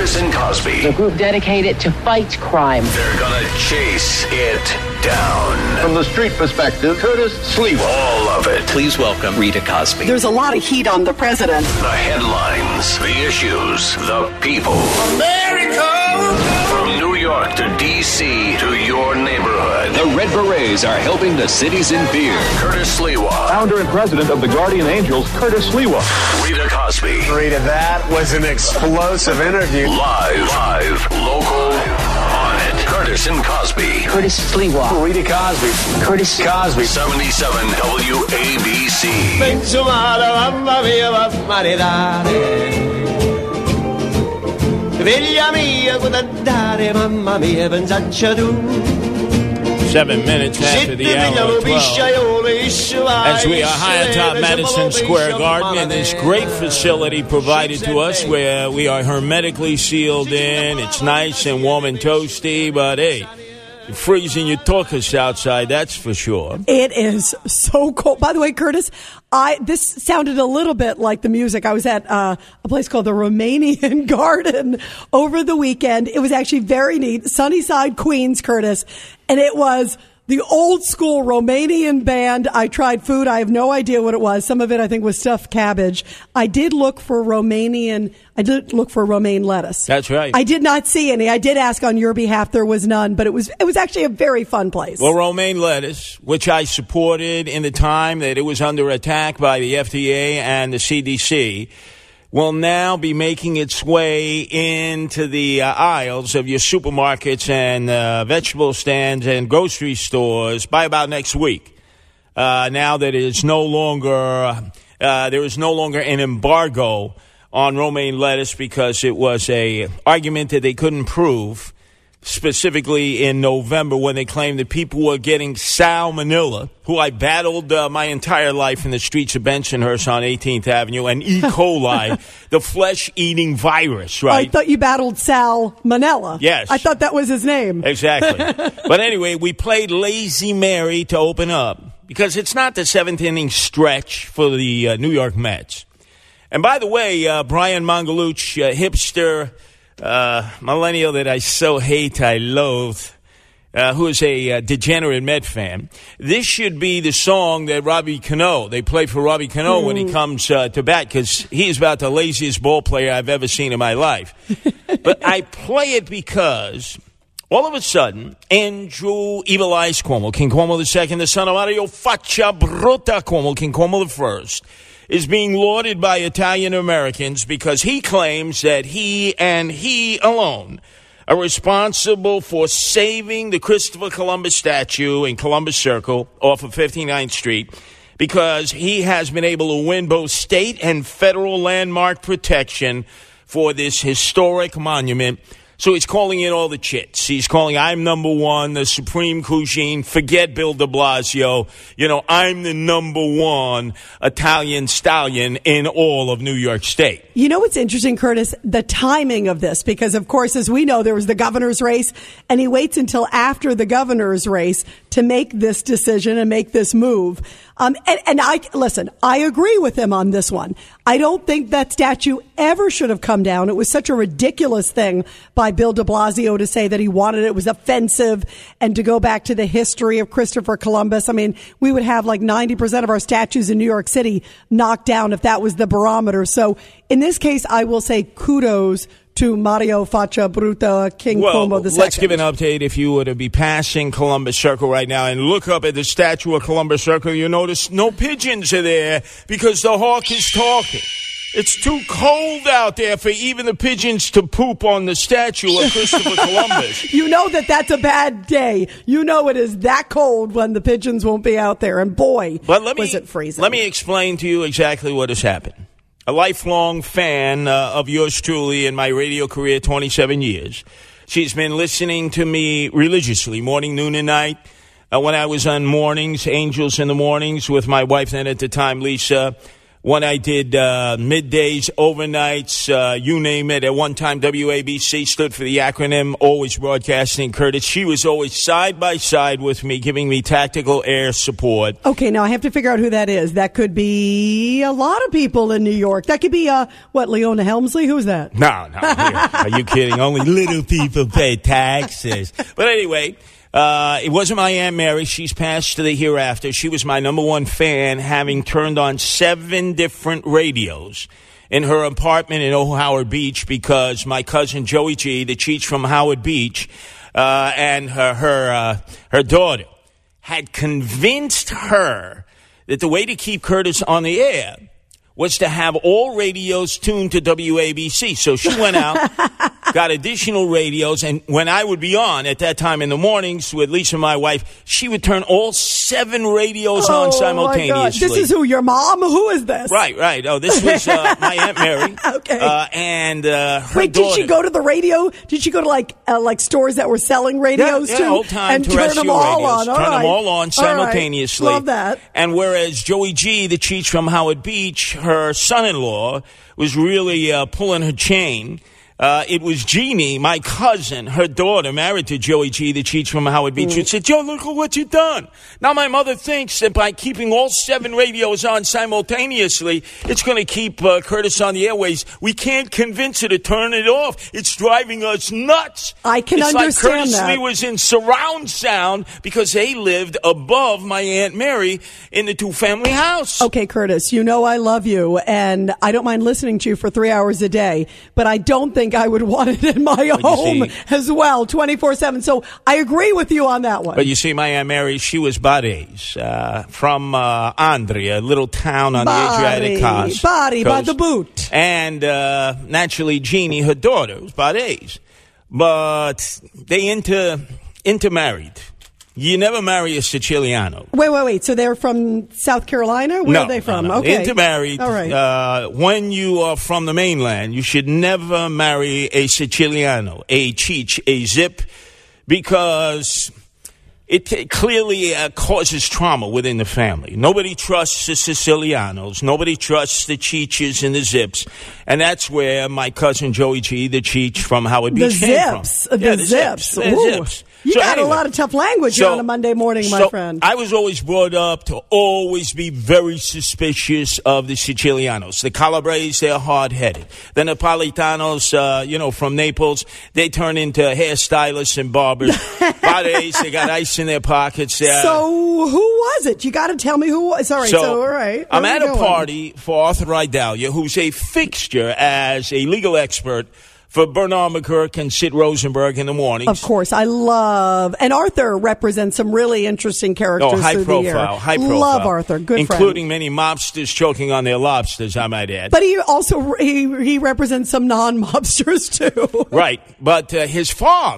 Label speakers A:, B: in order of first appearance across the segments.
A: Curtis and Cosby.
B: A group dedicated to fight crime.
A: They're gonna chase it down.
C: From the street perspective, Curtis Sliwa.
A: All of it.
D: Please welcome Rita Cosby.
E: There's a lot of heat on the president.
A: The headlines, the issues, the people.
F: America!
A: From New York to D.C. to your neighborhood.
G: The Red Berets are helping the cities in fear.
A: Curtis Sliwa.
C: Founder and president of the Guardian Angels, Curtis Sliwa.
A: Rita Cosby.
F: Rita, that was an explosive interview.
A: Live, local, on it. Curtis and Cosby.
B: Curtis Sliwa.
F: Rita Cosby.
B: Curtis
F: Cosby.
A: 77 WABC.
F: Mamma mia, Veglia mia, guardare, mamma mia, pensaccia tu.
H: 7 minutes after the hour of 12. As we are high atop Madison Square Garden in this great facility provided to us where we are hermetically sealed in. It's nice and warm and toasty, but hey, you're freezing your tuchus outside, that's for sure.
E: It is so cold. By the way, Curtis, this sounded a little bit like the music. I was at a place called the Romanian Garden over the weekend. It was actually very neat. Sunnyside, Queens, Curtis. And it was the old school Romanian band. I tried food. I have no idea what it was. Some of it, I think, was stuffed cabbage. I did look for romaine lettuce.
H: That's right.
E: I did not see any. I did ask on your behalf. There was none, but it was actually a very fun place.
H: Well, romaine lettuce, which I supported in the time that it was under attack by the FDA and the CDC, will now be making its way into the aisles of your supermarkets and vegetable stands and grocery stores by about next week. Now that it is no longer there is no longer an embargo on romaine lettuce because it was a argument that they couldn't prove, specifically in November when they claimed that people were getting salmonella, who I battled my entire life in the streets of Bensonhurst on 18th Avenue, and E. coli, the flesh-eating virus, right?
E: I thought you battled Sal Manella.
H: Yes.
E: I thought that was his name.
H: Exactly. But anyway, we played Lazy Mary to open up because it's not the seventh inning stretch for the New York Mets. And by the way, Brian Mangaluch, hipster, millennial that I so hate, I loathe, who is a degenerate Met fan. This should be the song that Robbie Cano, they play for Robbie Cano when he comes to bat, because he's about the laziest ball player I've ever seen in my life. But I play it because all of a sudden, Andrew Evil Eyes Cuomo, King Cuomo II, the son of Mario Faccia Brutta Cuomo, King Cuomo I, is being lauded by Italian Americans because he claims that he and he alone are responsible for saving the Christopher Columbus statue in Columbus Circle off of 59th Street, because he has been able to win both state and federal landmark protection for this historic monument. So he's calling in all the chits. He's calling, I'm number one, the supreme cuisine. Forget Bill de Blasio. You know, I'm the number one Italian stallion in all of New York State.
E: You know what's interesting, Curtis? The timing of this, because, of course, as we know, there was the governor's race, and he waits until after the governor's race to make this decision and make this move. And I agree with him on this one. I don't think that statue ever should have come down. It was such a ridiculous thing by Bill de Blasio to say that he wanted it was offensive, and to go back to the history of Christopher Columbus. I mean, we would have like 90% of our statues in New York City knocked down if that was the barometer. So in this case, I will say kudos to Mario Faccia Brutta, King Cuomo II.
H: Let's give an update. If you were to be passing Columbus Circle right now and look up at the statue of Columbus Circle, you notice no pigeons are there because the hawk is talking. It's too cold out there for even the pigeons to poop on the statue of Christopher Columbus.
E: You know that's a bad day. You know it is that cold when the pigeons won't be out there. And boy, was it freezing.
H: Let me explain to you exactly what has happened. A lifelong fan of yours truly in my radio career, 27 years. She's been listening to me religiously, morning, noon, and night. When I was on mornings, Angels in the Mornings, with my wife then at the time, Lisa, when I did middays, overnights, you name it. At one time, WABC stood for the acronym Always Broadcasting Curtis. She was always side by side with me, giving me tactical air support.
E: Okay, now I have to figure out who that is. That could be a lot of people in New York. That could be, Leona Helmsley? Who's that?
H: No. Are you kidding? Only little people pay taxes. But anyway, it wasn't my Aunt Mary. She's passed to the hereafter. She was my number one fan, having turned on 7 different radios in her apartment in Old Howard Beach because my cousin Joey G, the Cheech from Howard Beach, and her daughter had convinced her that the way to keep Curtis on the air was to have all radios tuned to WABC. So she went out, got additional radios, and when I would be on at that time in the mornings with Lisa, my wife, she would turn all 7 radios on simultaneously.
E: My God. This is who, your mom? Who is this?
H: Right. Oh, this was my Aunt Mary.
E: Okay.
H: And her
E: Wait,
H: daughter.
E: did she go to the radio? Did she go to like stores that were selling radios
H: yeah,
E: too?
H: old-time
E: and turn
H: terrestrial
E: them all
H: radios.
E: on?
H: Turn them all on simultaneously.
E: All right. Love that.
H: And whereas Joey G, the Cheech from Howard Beach, her son-in-law, was really pulling her chain. It was Jeannie, my cousin, her daughter, married to Joey G, the Cheech from Howard Beach, who said, Joe, look at what you've done. Now my mother thinks that by keeping all 7 radios on simultaneously, it's going to keep Curtis on the airways. We can't convince her to turn it off. It's driving us nuts.
E: I can
H: understand
E: that.
H: It's like Curtis Lee was in surround sound because they lived above my Aunt Mary in the 2-family house.
E: Okay, Curtis, you know I love you, and I don't mind listening to you for 3 hours a day, but I don't think I would want it in my home as well, 24/7. So I agree with you on that one.
H: But you see, my Aunt Mary, she was Barres, from Andria, a little town on the Adriatic coast.
E: Body by the boot.
H: And naturally, Jeannie, her daughter, was Barres. But they intermarried. You never marry a Siciliano.
E: Wait. So they're from South Carolina? Where are they from?
H: No.
E: Okay.
H: Intermarried.
E: All right.
H: When you are from the mainland, you should never marry a Siciliano, a Cheech, a Zip, because it clearly causes trauma within the family. Nobody trusts the Sicilianos. Nobody trusts the Cheeches and the Zips. And that's where my cousin Joey G, the Cheech from Howard Beach, came from.
E: The Zips.
H: Zips.
E: You got a lot of tough language on a Monday morning, my friend.
H: I was always brought up to always be very suspicious of the Sicilianos. The Calabres, they're hard-headed. The Napolitanos, from Naples, they turn into hairstylists and barbers. Barres, they got ice in their pockets.
E: So who was it? You got to tell me who was. All right, all right.
H: I'm at a party for Arthur Idalia, who's a fixture as a legal expert for Bernard McGurk and Sid Rosenberg in the mornings.
E: Of course. I love... And Arthur represents some really interesting characters
H: high
E: through
H: profile,
E: the year.
H: high profile.
E: Love Arthur. Good
H: including
E: friend.
H: many mobsters choking on their lobsters, I might add.
E: But he also... He represents some non-mobsters, too.
H: Right. But his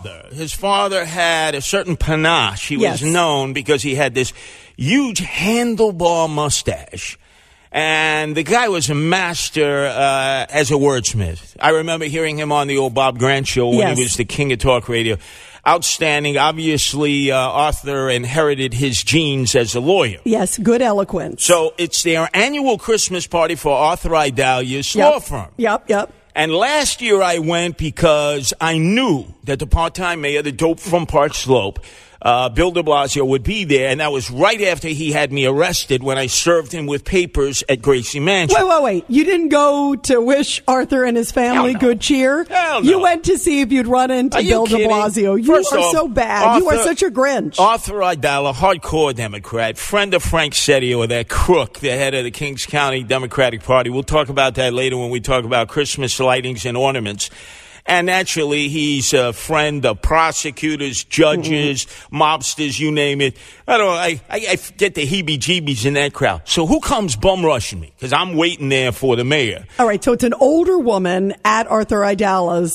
H: father had a certain panache. He was known because he had this huge handlebar mustache. And the guy was a master as a wordsmith. I remember hearing him on the old Bob Grant show when he was the king of talk radio. Outstanding. Obviously, Arthur inherited his genes as a lawyer.
E: Yes, good eloquence.
H: So it's their annual Christmas party for Arthur Idalia's law firm.
E: Yep.
H: And last year I went because I knew that the part-time mayor, the dope from Park Slope, Bill de Blasio, would be there, and that was right after he had me arrested when I served him with papers at Gracie Mansion.
E: Wait. You didn't go to wish Arthur and his family good cheer?
H: Hell no.
E: You went to see if you'd run into Bill de Blasio. You are so bad. You are such a Grinch.
H: Arthur Idala, hardcore Democrat, friend of Frank Settio, that crook, the head of the Kings County Democratic Party. We'll talk about that later when we talk about Christmas lightings and ornaments. And naturally, he's a friend of prosecutors, judges, mobsters, you name it. I get the heebie-jeebies in that crowd. So who comes bum rushing me? Because I'm waiting there for the mayor.
E: All right, so it's an older woman at Arthur Idala's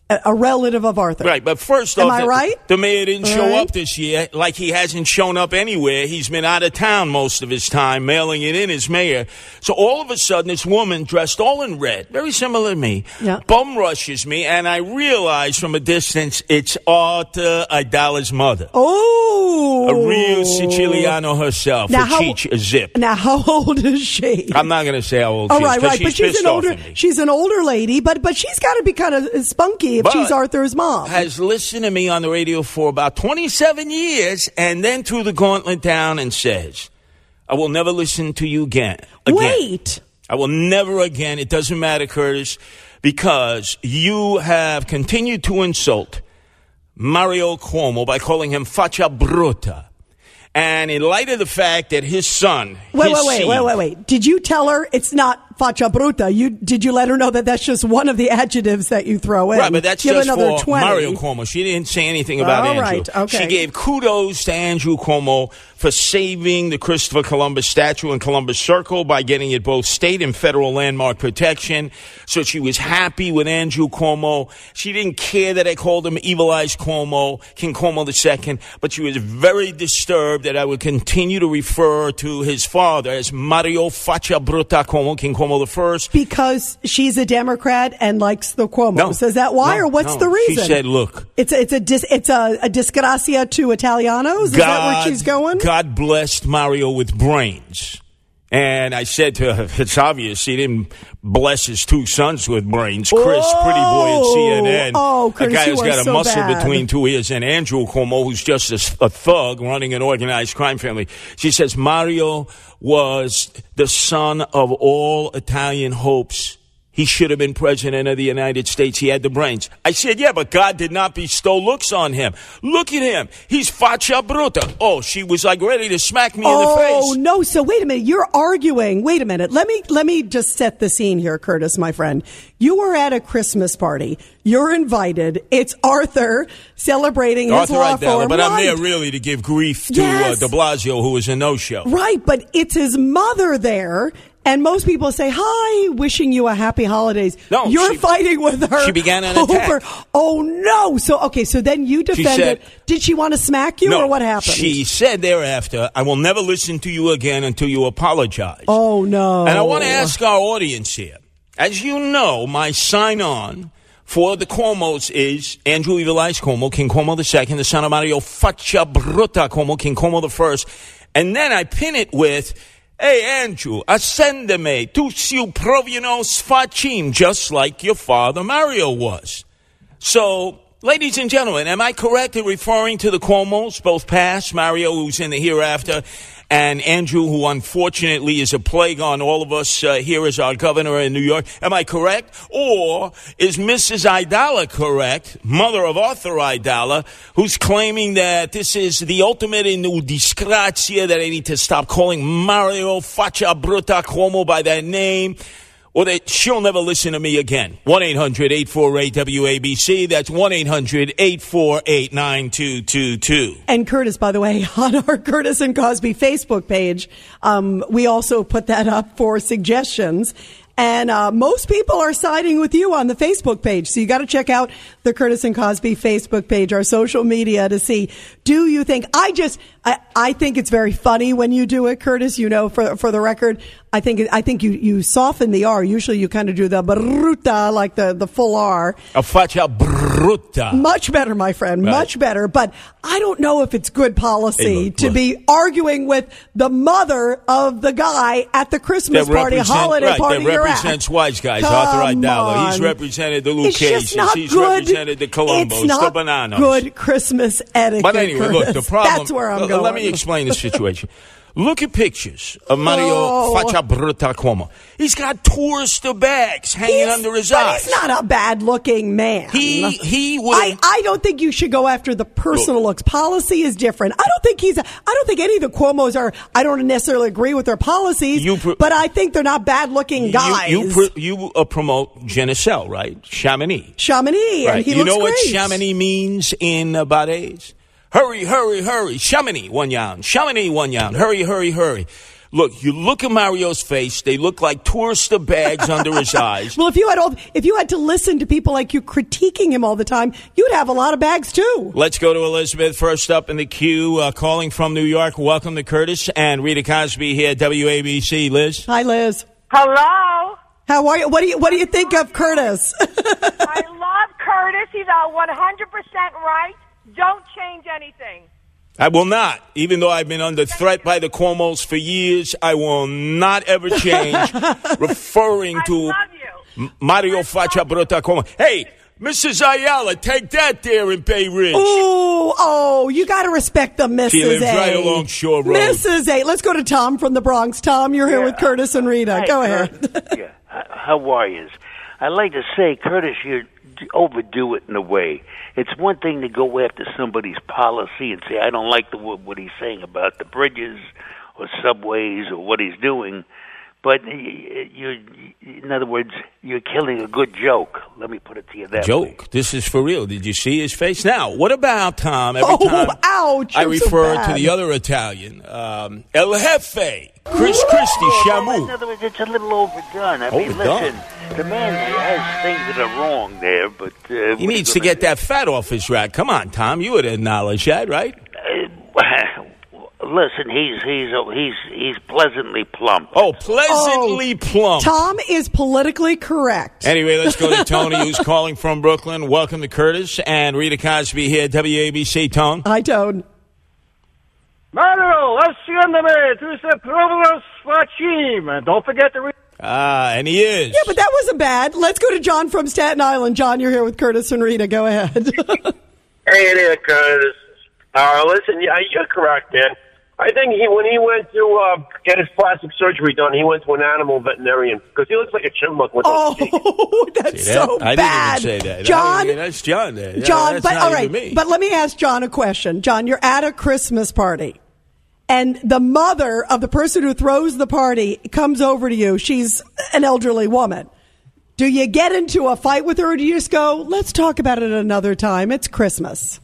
E: a relative of Arthur.
H: Right, but first
E: Am
H: off,
E: I right?
H: The mayor didn't show
E: Right.
H: up this year, like he hasn't shown up anywhere. He's been out of town most of his time, mailing it in as mayor. So all of a sudden, this woman dressed all in red, very similar to me,
E: Yeah.
H: bum rushes me, and I realize from a distance it's Arthur Aidala's mother.
E: Oh.
H: A real Siciliano herself,
E: Now,
H: a
E: how-
H: cheech, a zip.
E: Now, how old is she?
H: I'm not going to say how old
E: Oh,
H: she is,
E: right,
H: 'cause
E: right.
H: she's
E: But she's
H: pissed
E: an
H: off
E: older
H: at me.
E: she's an older lady, but she's got to be kind of spunky if
H: But
E: she's Arthur's mom.
H: has listened to me on the radio for about 27 years and then threw the gauntlet down and says, I will never listen to you again.
E: Wait.
H: I will never again. It doesn't matter, Curtis, because you have continued to insult Mario Cuomo by calling him faccia brutta. And in light of the fact that his son...
E: Wait. Did you tell her it's not faccia brutta? Did you let her know that that's just one of the adjectives that you throw in?
H: Right, but that's
E: Give
H: just
E: another
H: for
E: 20.
H: Mario Cuomo. She didn't say anything about
E: All
H: Andrew.
E: right, okay.
H: She gave kudos to Andrew Cuomo for saving the Christopher Columbus statue in Columbus Circle by getting it both state and federal landmark protection. So she was happy with Andrew Cuomo. She didn't care that I called him Evil Eyes Cuomo, King Cuomo II, but she was very disturbed that I would continue to refer to his father as Mario Faccia Brutta Cuomo, King Cuomo I.
E: Because she's a Democrat and likes the Cuomos.
H: No.
E: Is that why,
H: No,
E: or what's
H: no.
E: the reason?
H: She said, look.
E: It's a disgracia to Italianos? Is that where she's going?
H: God blessed Mario with brains. And I said to her, it's obvious he didn't bless his two sons with brains. Chris, pretty boy at CNN.
E: Oh,
H: a
E: Curtis,
H: guy
E: you
H: who's
E: are
H: got a
E: so
H: muscle
E: bad.
H: between two ears. And Andrew Cuomo, who's just a thug running an organized crime family. She says Mario was the son of all Italian hopes. He should have been president of the United States. He had the brains. I said, yeah, but God did not bestow looks on him. Look at him. He's faccia brutta. Oh, she was like ready to smack me in the face.
E: Oh, no. So wait a minute. You're arguing. Wait a minute. Let me just set the scene here, Curtis, my friend. You were at a Christmas party. You're invited. It's Arthur celebrating his
H: Arthur
E: law
H: Aidala,
E: firm.
H: but I'm
E: Right.
H: there really to give grief to
E: Yes.
H: de Blasio, who was a no-show.
E: Right, but it's his mother there. And most people say, hi, wishing you a happy holidays.
H: No,
E: You're
H: she-
E: fighting with her.
H: she began an
E: over,
H: attack.
E: Oh, no. So then you defended. Did she want to smack you,
H: No,
E: or what happened?
H: she said thereafter, I will never listen to you again until you apologize.
E: Oh, no.
H: And I want to ask our audience here. As you know, my sign-on for the Cuomos is Andrew Evil Eyes Cuomo, King Cuomo II, the son of Mario Faccia Brutta Cuomo, King Cuomo I. And then I pin it with, hey, Andrew, ascendeme, tu siu provino sfacim, just like your father Mario was. So, ladies and gentlemen, am I correct in referring to the Cuomos, both past, Mario, who's in the hereafter, and Andrew, who unfortunately is a plague on all of us here as our governor in New York? Am I correct? Or is Mrs. Aidala correct, mother of Arthur Aidala, who's claiming that this is the ultimate in disgrazia, that I need to stop calling Mario Faccia Brutta Cuomo by that name? Or that she'll never listen to me again. 1-800-848-WABC. That's 1-800-848-9222.
E: And Curtis, by the way, on our Curtis and Cosby Facebook page, we also put that up for suggestions. And most people are siding with you on the Facebook page. So you got to check out the Curtis and Cosby Facebook page, our social media, to see, do you think, I think it's very funny when you do it, Curtis, you know, for the record. I think you soften the R. Usually you kind of do the brutta, like the full R.
H: A faccia brutta.
E: Much better, my friend.
H: Right.
E: Much better. But I don't know if it's good policy
H: Hey, look.
E: to be arguing with the mother of the guy at the Christmas party, holiday party
H: that
E: you're at.
H: represents wise guys.
E: Come
H: Arthur Aidala. He's
E: on.
H: represented the
E: It's just
H: Lucchese's.
E: not
H: He's
E: good.
H: represented the Columbos,
E: It's not
H: the Bananas.
E: good Christmas etiquette.
H: But anyway, look, the
E: Curtis.
H: problem...
E: That's where I'm going.
H: Let me explain the situation. Look at pictures of Mario Faccia Brutta Cuomo. He's got tourista bags hanging under his eyes.
E: He's not a bad-looking man.
H: He would.
E: I don't think you should go after the personal looks. Policy is different. I don't think any of the Cuomos are. I don't necessarily agree with their policies, but I think they're not bad-looking guys.
H: You promote Genicel, right? Chamonix.
E: Chamonix,
H: Right.
E: and he
H: you
E: looks
H: know
E: great.
H: what Chamonix means in Barades? Hurry, hurry, hurry. Chamonix, one yan. Chamonix, one yan. Hurry, hurry, hurry. Look, you look at Mario's face, they look like tourista bags under his eyes.
E: Well, if you had to listen to people like you critiquing him all the time, you'd have a lot of bags too.
H: Let's go to Elizabeth, first up in the queue, calling from New York. Welcome to Curtis and Rita Cosby here at WABC. Liz.
E: Hi, Liz.
D: Hello.
E: How are you? What do you think of Curtis?
D: I love Curtis. He's 100% right. Don't change anything.
H: I will not. Even though I've been under threat by the Cuomos for years, I will not ever change. Referring to Mario Faccia Bruta Cuomo. Hey, Mrs. Ayala, take that there in Bay Ridge.
E: Oh, you got to respect the Mrs.
H: She lives
E: A.
H: right along Shore Road.
E: Mrs. A. Let's go to Tom from the Bronx. Tom, you're here with Curtis and Rita. Go ahead.
I: How are you? I'd like to say, Curtis, you overdo it in a way. It's one thing to go after somebody's policy and say, I don't like what he's saying about the bridges or subways or what he's doing, but in other words, you're killing a good joke. Let me put it to you that way.
H: Joke? This is for real. Did you see his face? Now, what about Tom? Every time
E: ouch!
H: I refer to the other Italian, El Jefe, Chris Christie, Shamu.
I: In other words, it's a little overdone. I mean, listen, the man has things that are wrong there, but
H: he needs to get that fat off his rack. Come on, Tom, you would acknowledge that, right?
I: Listen, he's pleasantly plump.
H: Oh, pleasantly plump.
E: Tom is politically correct.
H: Anyway, let's go to Tony, who's calling from Brooklyn. Welcome to Curtis and Rita Cosby here at WABC. Tone.
E: Hi, Tone.
J: Mario, asciendere to the Provost Fachim. Don't forget to read.
H: And he is.
E: Yeah, but that wasn't bad. Let's go to John from Staten Island. John, you're here with Curtis and Rita. Go ahead.
K: Hey there, Curtis. Listen, you're correct, man. I think when he went to get his plastic surgery done, he went to an animal veterinarian because he looks like a chipmunk with those teeth.
E: That's so bad.
H: I didn't even say that.
E: John,
H: that's John there.
E: John,
H: that's
E: but
H: not
E: all right.
H: me.
E: But let me ask John a question. John, you're at a Christmas party, and the mother of the person who throws the party comes over to you. She's an elderly woman. Do you get into a fight with her, or do you just go, let's talk about it another time? It's Christmas.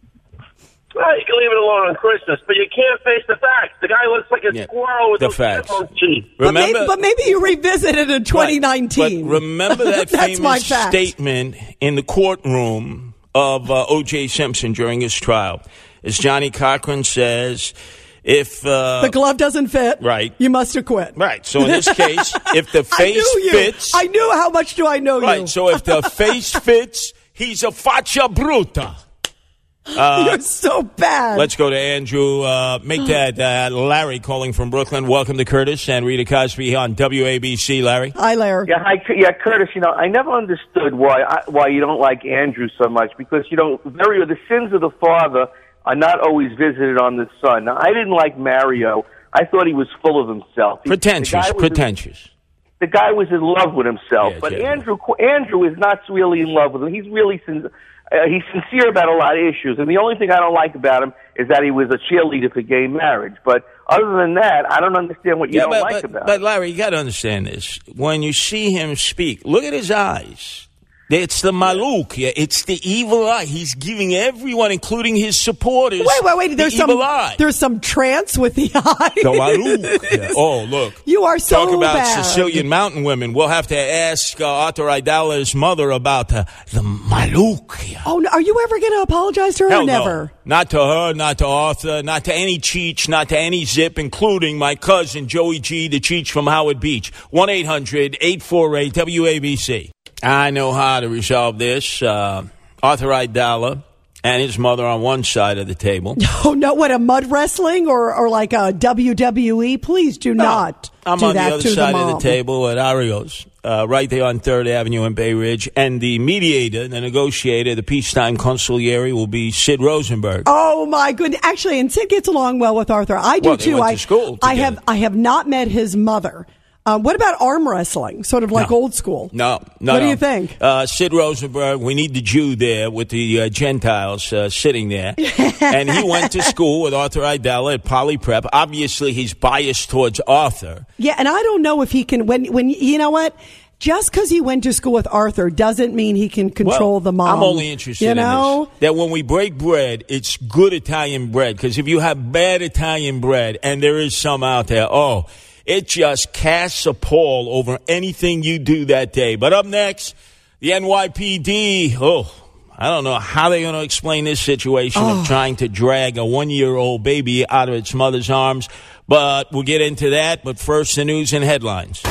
K: Well, you can leave it alone on Christmas, but you can't face the facts. The guy looks like a squirrel with
H: the
K: those
H: facts.
K: teeth.
E: But maybe you revisit it in 2019.
H: But remember that famous statement in the courtroom of O.J. Simpson during his trial. As Johnny Cochran says, if
E: the glove doesn't fit,
H: right,
E: you must acquit.
H: Right. So in this case, if the face fits,
E: I knew. How much do I know you?
H: Right. So if the face fits, he's a faccia bruta.
E: You're so bad.
H: Let's go to Andrew. Make that Larry calling from Brooklyn. Welcome to Curtis and Rita Cosby on WABC. Larry.
E: Hi, Larry.
L: Yeah, Curtis. I never understood why you don't like Andrew so much because the sins of the father are not always visited on the son. Now, I didn't like Mario. I thought he was full of himself.
H: Pretentious.
L: The guy was in love with himself, but
H: yeah.
L: Andrew is not really in love with him. He's really he's sincere about a lot of issues, and the only thing I don't like about him is that he was a cheerleader for gay marriage. But other than that, I don't understand what you don't like about him.
H: But Larry, you got to understand this. When you see him speak, look at his eyes. It's the maluk. Yeah, it's the evil eye. He's giving everyone, including his supporters,
E: wait. There's some trance with the eye.
H: The maluk. Yeah. Oh, look.
E: You are so
H: Talk about
E: bad.
H: Sicilian mountain women. We'll have to ask Arthur Aidala's mother about the maluk. Yeah.
E: Oh, no, are you ever going to apologize to her?
H: Hell
E: or never?
H: No. Not to her, not to Arthur, not to any Cheech, not to any Zip, including my cousin Joey G, the Cheech from Howard Beach. 1-800-848-WABC. I know how to resolve this. Arthur Aidala and his mother on one side of the table.
E: Oh, no, what, a mud wrestling or like a WWE? Please do not
H: I'm
E: do
H: on
E: that
H: the other
E: to
H: side
E: the mom.
H: of the table at Arios, right there on 3rd Avenue in Bay Ridge. And the mediator, the negotiator, the peacetime consigliere will be Sid Rosenberg.
E: Oh, my goodness. Actually, and Sid gets along well with Arthur. I do, too.
H: They went to school together.
E: I have not met his mother. What about arm wrestling? Sort of like old school.
H: No.
E: What do you think?
H: Sid Rosenberg, we need the Jew there with the Gentiles sitting there. And he went to school with Arthur Aidala at Poly Prep. Obviously, he's biased towards Arthur.
E: Yeah, and I don't know if he can, when you know what? just because he went to school with Arthur doesn't mean he can control the mom.
H: I'm only interested in this, that when we break bread, it's good Italian bread. Because if you have bad Italian bread, and there is some out there, it just casts a pall over anything you do that day. But up next, the NYPD, I don't know how they're going to explain this situation of trying to drag a 1-year-old baby out of its mother's arms. But we'll get into that. But first, the news and headlines.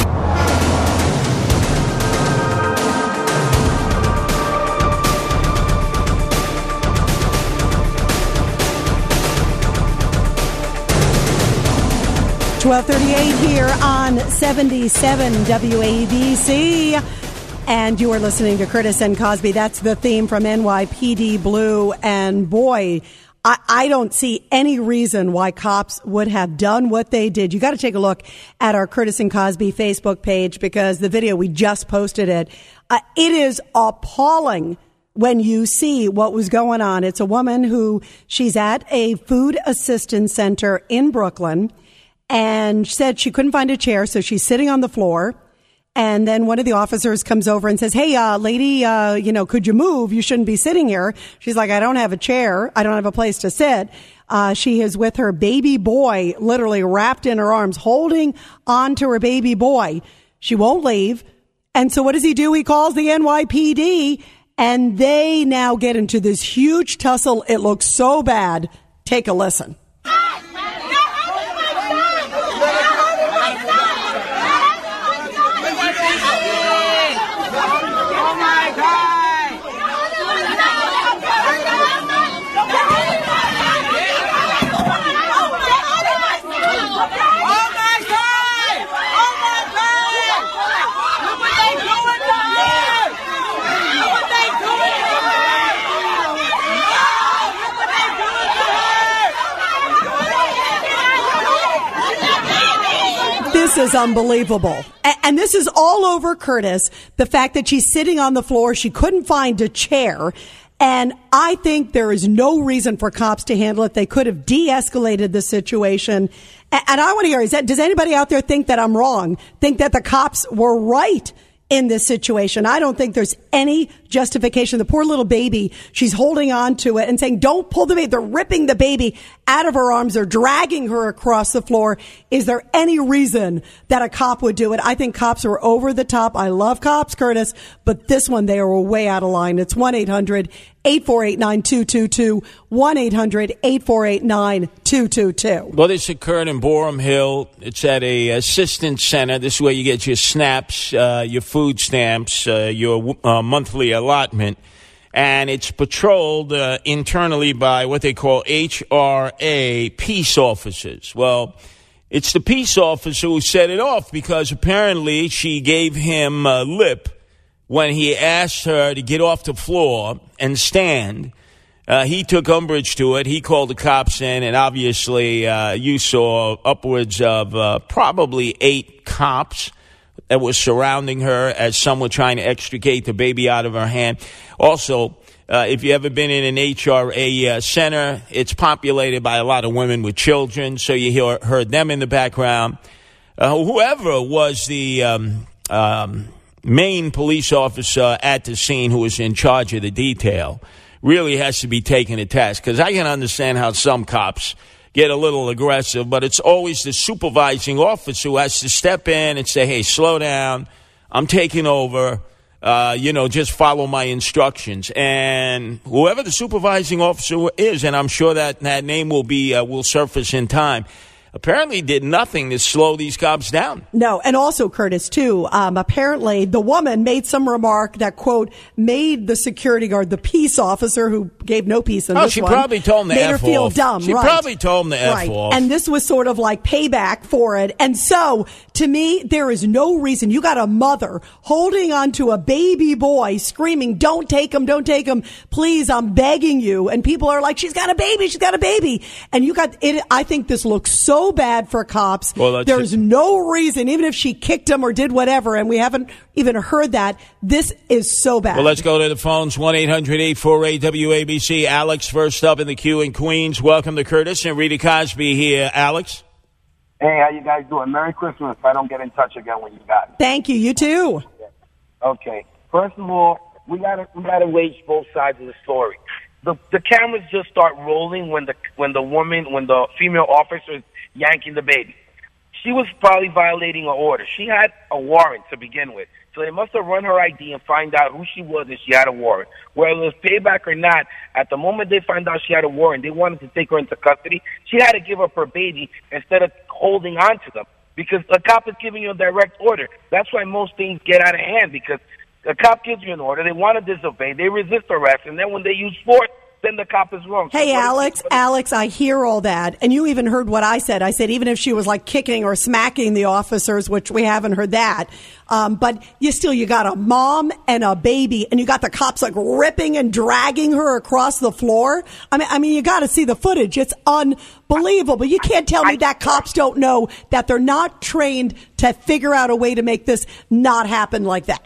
E: $12:38 here on 77 WABC. And you are listening to Curtis and Cosby. That's the theme from NYPD Blue. And boy, I don't see any reason why cops would have done what they did. You got to take a look at our Curtis and Cosby Facebook page, because the video, we just posted it. It is appalling when you see what was going on. It's a woman who, she's at a food assistance center in Brooklyn, and said she couldn't find a chair, so she's sitting on the floor. And then one of the officers comes over and says, hey, lady, could you move? You shouldn't be sitting here. She's like, I don't have a chair. I don't have a place to sit. She is with her baby boy, literally wrapped in her arms, holding on to her baby boy. She won't leave. And so what does he do? He calls the NYPD, and they now get into this huge tussle. It looks so bad. Take a listen. This is unbelievable. And this is all over Curtis. The fact that she's sitting on the floor, she couldn't find a chair. And I think there is no reason for cops to handle it. They could have de-escalated the situation. And I want to hear, does anybody out there think that I'm wrong? Think that the cops were right in this situation? I don't think there's any justification. The poor little baby, she's holding on to it and saying, don't pull the baby. They're ripping the baby out of her arms. They're dragging her across the floor. Is there any reason that a cop would do it? I think cops are over the top. I love cops, Curtis, but this one, they are way out of line. It's 1-800-848-9222, 1-800-848-9222.
H: Well, this occurred in Borum Hill. It's at a assistance center. This is where you get your SNAPs, your food stamps, your monthly allotment. And it's patrolled internally by what they call HRA peace officers. Well, it's the peace officer who set it off because apparently she gave him lip when he asked her to get off the floor and stand. He took umbrage to it. He called the cops in, and obviously you saw upwards of probably 8 cops that were surrounding her as some were trying to extricate the baby out of her hand. Also, if you've ever been in an HRA center, it's populated by a lot of women with children, so you heard them in the background. Whoever was the main police officer at the scene who was in charge of the detail really has to be taken to task, because I can understand how some cops get a little aggressive, but it's always the supervising officer who has to step in and say, hey, slow down, I'm taking over, just follow my instructions. And whoever the supervising officer is, and I'm sure that name will surface in time, apparently did nothing to slow these cops down.
E: No, and also, Curtis, too, apparently the woman made some remark that, quote, made the security guard, the peace officer who gave no peace in this
H: she
E: one,
H: probably told him to
E: made
H: F
E: her feel
H: off.
E: dumb.
H: She probably told him to F off.
E: And this was sort of like payback for it. And so, to me, there is no reason. You got a mother holding onto a baby boy screaming, don't take him, please, I'm begging you. And people are like, she's got a baby. And you got it. I think this looks so bad for cops.
H: Well,
E: there's no reason, even if she kicked him or did whatever, and we haven't even heard that, this is so bad.
H: Well, let's go to the phones. 1-800-848-WABC. Alex first up in the queue in Queens. Welcome to Curtis and Rita Cosby here. Alex?
M: Hey, how you guys doing? Merry Christmas. If I don't get in touch again when you got me.
E: Thank you. You too.
M: Okay. First of all, we gotta weigh both sides of the story. The cameras just start rolling when the female officer is yanking the baby. She was probably violating an order. She had a warrant to begin with. So they must have run her ID and find out who she was and she had a warrant. Whether it was payback or not, at the moment they find out she had a warrant, they wanted to take her into custody. She had to give up her baby instead of holding on to them because a cop is giving you a direct order. That's why most things get out of hand because the cop gives you an order, they want to disobey, they resist arrest, and then when they use force, then the cop is wrong.
E: Hey, Alex, I hear all that. And you even heard what I said. I said even if she was like kicking or smacking the officers, which we haven't heard that. But you got a mom and a baby, and you got the cops like ripping and dragging her across the floor. I mean, you got to see the footage. It's unbelievable. You can't tell me that cops don't know that they're not trained to figure out a way to make this not happen like that.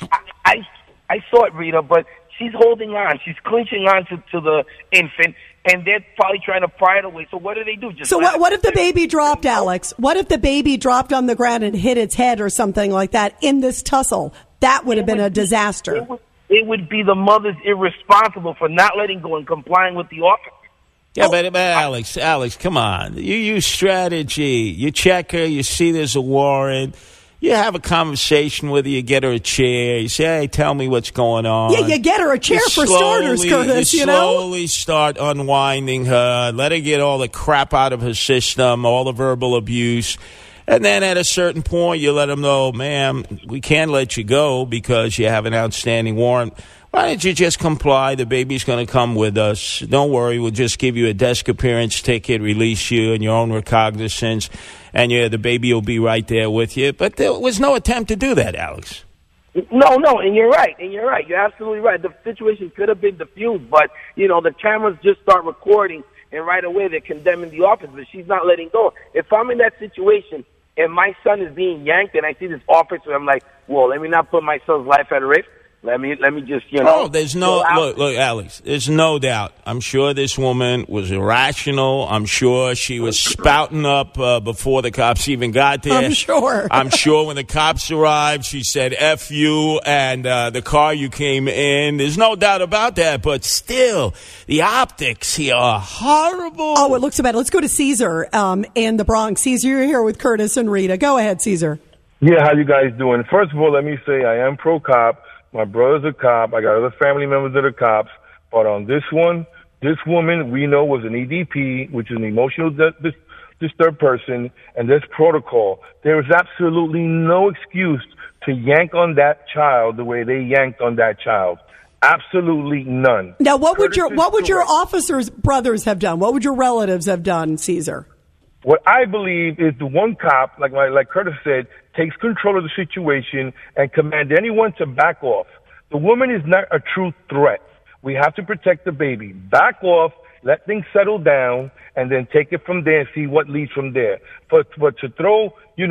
M: I saw it, Rita, but she's holding on. She's clinching on to the infant, and they're probably trying to pry it away. So what do they do?
E: So what if the baby dropped, Alex? What if the baby dropped on the ground and hit its head or something like that in this tussle? That would have been a disaster.
M: It would be the mother's irresponsible for not letting go and complying with the officer.
H: Yeah, but Alex, come on. You use strategy. You check her. You see there's a warrant. You have a conversation with her, you get her a chair, you say, hey, tell me what's going on.
E: Yeah, you get her a chair for starters, Curtis,
H: you slowly start unwinding her, let her get all the crap out of her system, all the verbal abuse. And then at a certain point, you let them know, ma'am, we can't let you go because you have an outstanding warrant. Why don't you just comply? The baby's going to come with us. Don't worry. We'll just give you a desk appearance ticket, release you in your own recognizance, and the baby will be right there with you. But there was no attempt to do that, Alex.
M: No, and you're right. You're absolutely right. The situation could have been diffused, but, the cameras just start recording, and right away they're condemning the officer. She's not letting go. If I'm in that situation and my son is being yanked and I see this officer, I'm like, well, let me not put my son's life at risk. Let me just,
H: Oh, there's look, Alex, there's no doubt. I'm sure this woman was irrational. I'm sure she was spouting up before the cops even got there.
E: I'm sure.
H: I'm sure when the cops arrived, she said, F you and the car you came in. There's no doubt about that. But still, the optics here are horrible.
E: Oh, it looks so bad. Let's go to Caesar in the Bronx. Caesar, you're here with Curtis and Rita. Go ahead, Caesar.
N: Yeah, how you guys doing? First of all, let me say I am pro-cop. My brother's a cop. I got other family members that are cops. But on this one, this woman we know was an EDP, which is an emotional disturbed person, and there's protocol. There is absolutely no excuse to yank on that child the way they yanked on that child. Absolutely none.
E: Now, what would your officers' brothers have done? What would your relatives have done, Caesar?
N: What I believe is the one cop, like Curtis said, takes control of the situation and commands anyone to back off. The woman is not a true threat. We have to protect the baby. Back off, let things settle down, and then take it from there and see what leads from there. But to throw,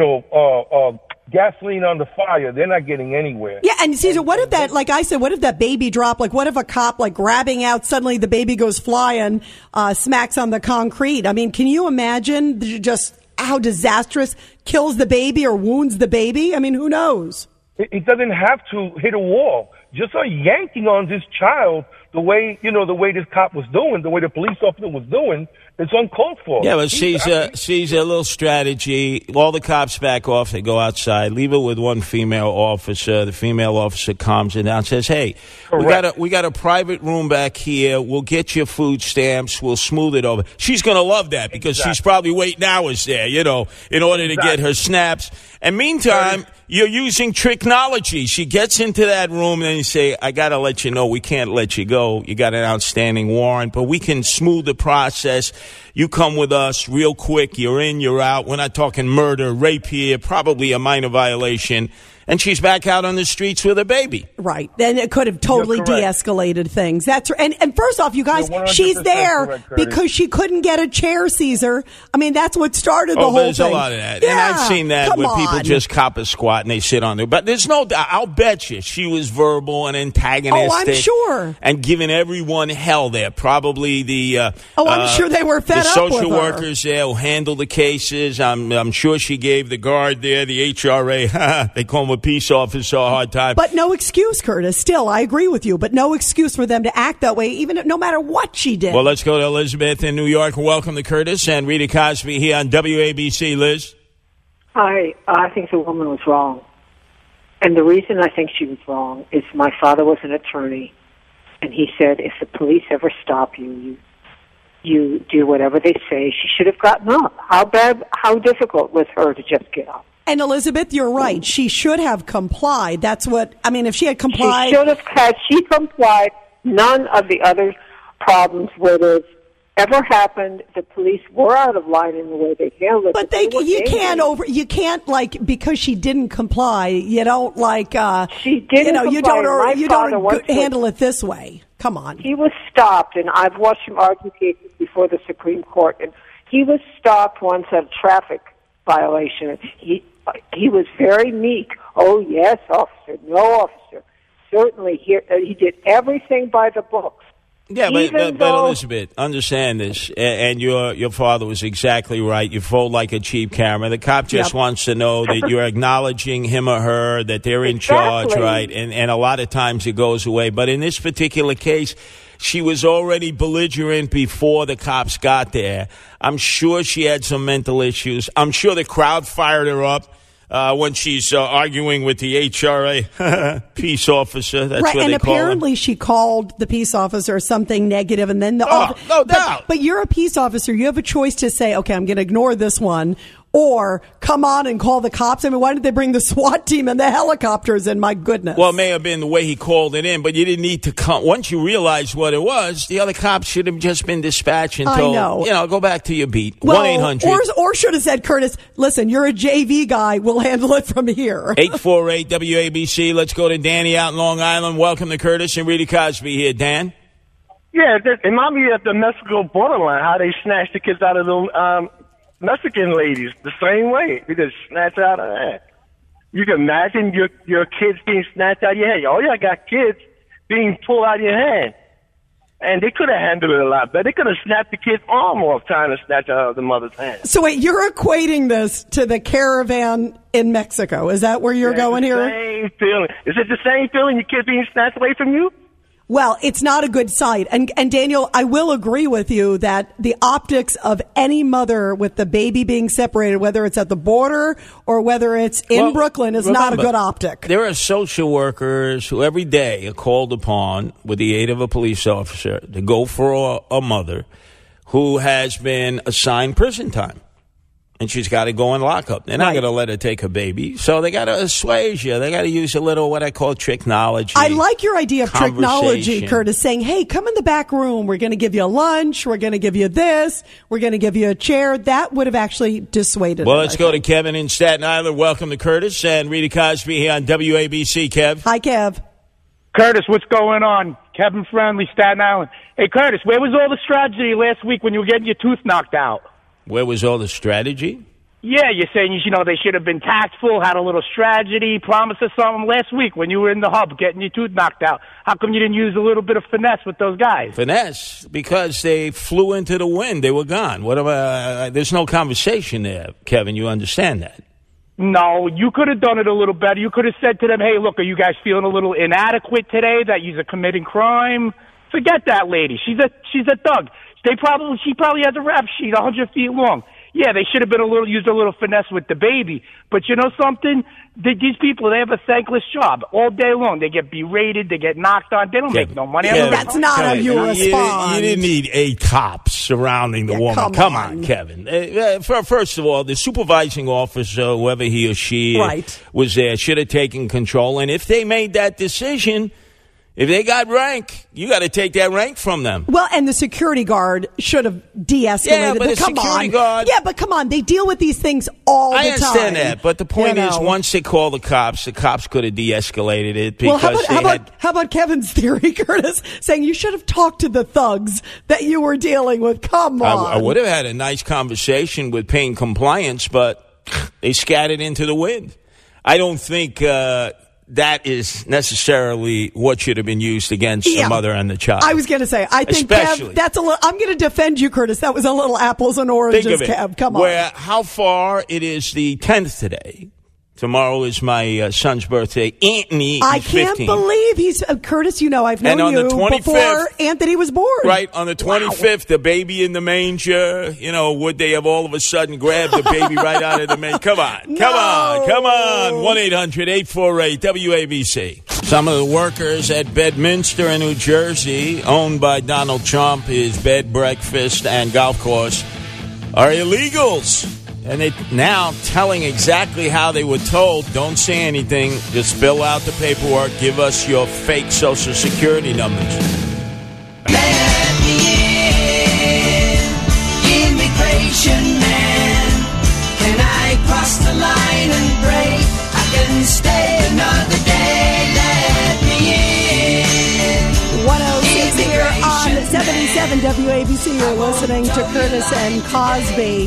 N: gasoline on the fire, they're not getting anywhere.
E: Yeah, and Caesar, what if that, like I said, what if that baby dropped? Like, what if a cop, like, grabbing out, suddenly the baby goes flying, smacks on the concrete? I mean, can you imagine just how disastrous, kills the baby or wounds the baby? I mean, who knows?
N: It doesn't have to hit a wall. Just yanking on this child the way this cop was doing, the way the police officer was doing, it's uncalled for.
H: Yeah, but she's a little strategy. All the cops back off. They go outside. Leave it with one female officer. The female officer calms it down, says, hey, we got a private room back here. We'll get your food stamps. We'll smooth it over. She's going to love that because she's probably waiting hours there, in order to get her snaps. And meantime, you're using technology. She gets into that room and you say, I got to let you know, we can't let you go. You got an outstanding warrant, but we can smooth the process. You come with us real quick. You're in, you're out. We're not talking murder, rape here, probably a minor violation. and she's back out on the streets with a baby.
E: Right. Then it could have totally de-escalated things. That's and first off, you guys, she's there because she couldn't get a chair, Caesar. I mean, that's what started the whole
H: there's
E: thing.
H: A lot of that.
E: Yeah,
H: and I've seen that where people just cop a squat and they sit on there. But there's no doubt, I'll bet you she was verbal and antagonistic.
E: Oh, I'm sure.
H: And giving everyone hell there. Probably the
E: I'm sure they were fed
H: the
E: up
H: social
E: with her.
H: workers there who handle the cases. I'm sure she gave the guard there, the HRA, they call him a peace officer, a hard time.
E: But no excuse, Curtis. Still, I agree with you, but no excuse for them to act that way, even no matter what she did.
H: Well, let's go to Elizabeth in New York. Welcome to Curtis and Rita Cosby here on WABC. Liz?
O: I think the woman was wrong. And the reason I think she was wrong is my father was an attorney, and he said if the police ever stop you, you do whatever they say. She should have gotten up. How difficult was her to just get up?
E: And Elizabeth, you're right. She should have complied. That's what, I mean, if she had complied.
O: She should have, had she complied, none of the other problems would have ever happened. The police were out of line in the way they handled it.
E: But you can't like, because she didn't comply, you don't like,
O: she didn't comply.
E: you don't handle it this way. Come on.
O: He was stopped, and I've watched him argue cases before the Supreme Court, and he was stopped once on traffic violation. He was very meek. Oh, yes, officer. No, officer. Certainly, he did everything by the books.
H: Yeah, but Elizabeth, understand this, and your father was exactly right. You fold like a cheap camera. The cop just wants to know that you're acknowledging him or her, that they're in charge, right? And a lot of times it goes away. But in this particular case, she was already belligerent before the cops got there. I'm sure she had some mental issues. I'm sure the crowd fired her up. When she's arguing with the HRA peace officer. That's what they call him.
E: And apparently she called the peace officer something negative, and then
H: no doubt.
E: But you're a peace officer. You have a choice to say, okay, I'm going to ignore this one, or come on and call the cops. I mean, why didn't they bring the SWAT team and the helicopters in? My goodness.
H: Well, it may have been the way he called it in, but you didn't need to come. Once you realized what it was, the other cops should have just been dispatched until, go back to your beat. 1-800.
E: Or should have said, Curtis, listen, you're a JV guy. We'll handle it from here.
H: 848 WABC. Let's go to Danny out in Long Island. Welcome to Curtis and Rita Cosby here. Dan?
J: Yeah, it reminded me of the Mexico borderline, how they snatched the kids out of the Mexican ladies the same way. They just snatch out of that. You can imagine your kids being snatched out of your hand. Oh, yeah, I got kids being pulled out of your hand. And they could have handled it a lot better. They could have snapped the kid's arm off trying to snatch out of the mother's hand.
E: So wait, you're equating this to the caravan in Mexico. Is that where you're going here?
J: Same feeling. Is it the same feeling your kid being snatched away from you?
E: Well, it's not a good sight. And Daniel, I will agree with you that the optics of any mother with the baby being separated, whether it's at the border or whether it's in Brooklyn, is not a good optic.
H: There are social workers who every day are called upon with the aid of a police officer to go for a mother who has been assigned prison time. And she's got to go in lockup. They're not going to let her take a baby. So they got to assuage you. They got to use a little what I call tricknology.
E: I like your idea of tricknology, Curtis, saying, hey, come in the back room. We're going to give you a lunch. We're going to give you this. We're going to give you a chair. That would have actually dissuaded
H: Well,
E: her,
H: let's go to Kevin in Staten Island. Welcome to Curtis and Rita Cosby here on WABC. Kev.
E: Hi, Kev.
P: Curtis, what's going on? Kevin Friendly, Staten Island. Hey, Curtis, where was all the strategy last week when you were getting your tooth knocked out?
H: Where was all the strategy?
P: Yeah, you're saying, they should have been tactful, had a little strategy, promised us something last week when you were in the hub getting your tooth knocked out. How come you didn't use a little bit of finesse with those guys?
H: Finesse? Because they flew into the wind. They were gone. There's no conversation there, Kevin. You understand that?
P: No, you could have done it a little better. You could have said to them, hey, look, are you guys feeling a little inadequate today that you're committing crime? Forget that lady. She's a thug. She probably has a rap sheet 100 feet long. Yeah, they should have used a little finesse with the baby. But you know something? These people, they have a thankless job all day long. They get berated, they get knocked on. They don't make no money.
E: That's not how you respond.
H: You didn't need 8 cops surrounding the woman. Come on, Kevin. First of all, the supervising officer, whoever he or she was there, should have taken control. And if they made that decision, If they got rank, you got to take that rank from them.
E: Well, and the security guard should have de-escalated.
H: Yeah, but the security guard...
E: Yeah, but come on. They deal with these things all the time.
H: I understand that, but the point is, once they call the cops could have de-escalated it because
E: how about Kevin's theory, Curtis, saying you should have talked to the thugs that you were dealing with? Come on.
H: I would have had a nice conversation with paying compliance, but they scattered into the wind. I don't think... that is necessarily what should have been used against the mother and the child.
E: I was going to say, I think, Kev, that's a little, I'm going to defend you, Curtis. That was a little apples and oranges,
H: think of it.
E: Kev. Come on.
H: How far it is the 10th today. Tomorrow is my son's birthday. Anthony
E: I
H: is
E: can't
H: 15.
E: believe he's Curtis. You know, I've known you before Anthony was born.
H: Right on the 25th, the baby in the manger. You know, would they have all of a sudden grabbed the baby right out of the manger? Come on, come on! 1-800-848-WABC. Some of the workers at Bedminster in New Jersey, owned by Donald Trump, his bed, breakfast, and golf course, are illegals. And they're now telling exactly how they were told. Don't say anything. Just fill out the paperwork. Give us your fake Social Security numbers.
Q: Let me in, immigration man. Can I cross the line and break? I can stay another day. Let me in.
E: 106 here on 77 WABC. You're listening to Curtis and Cosby.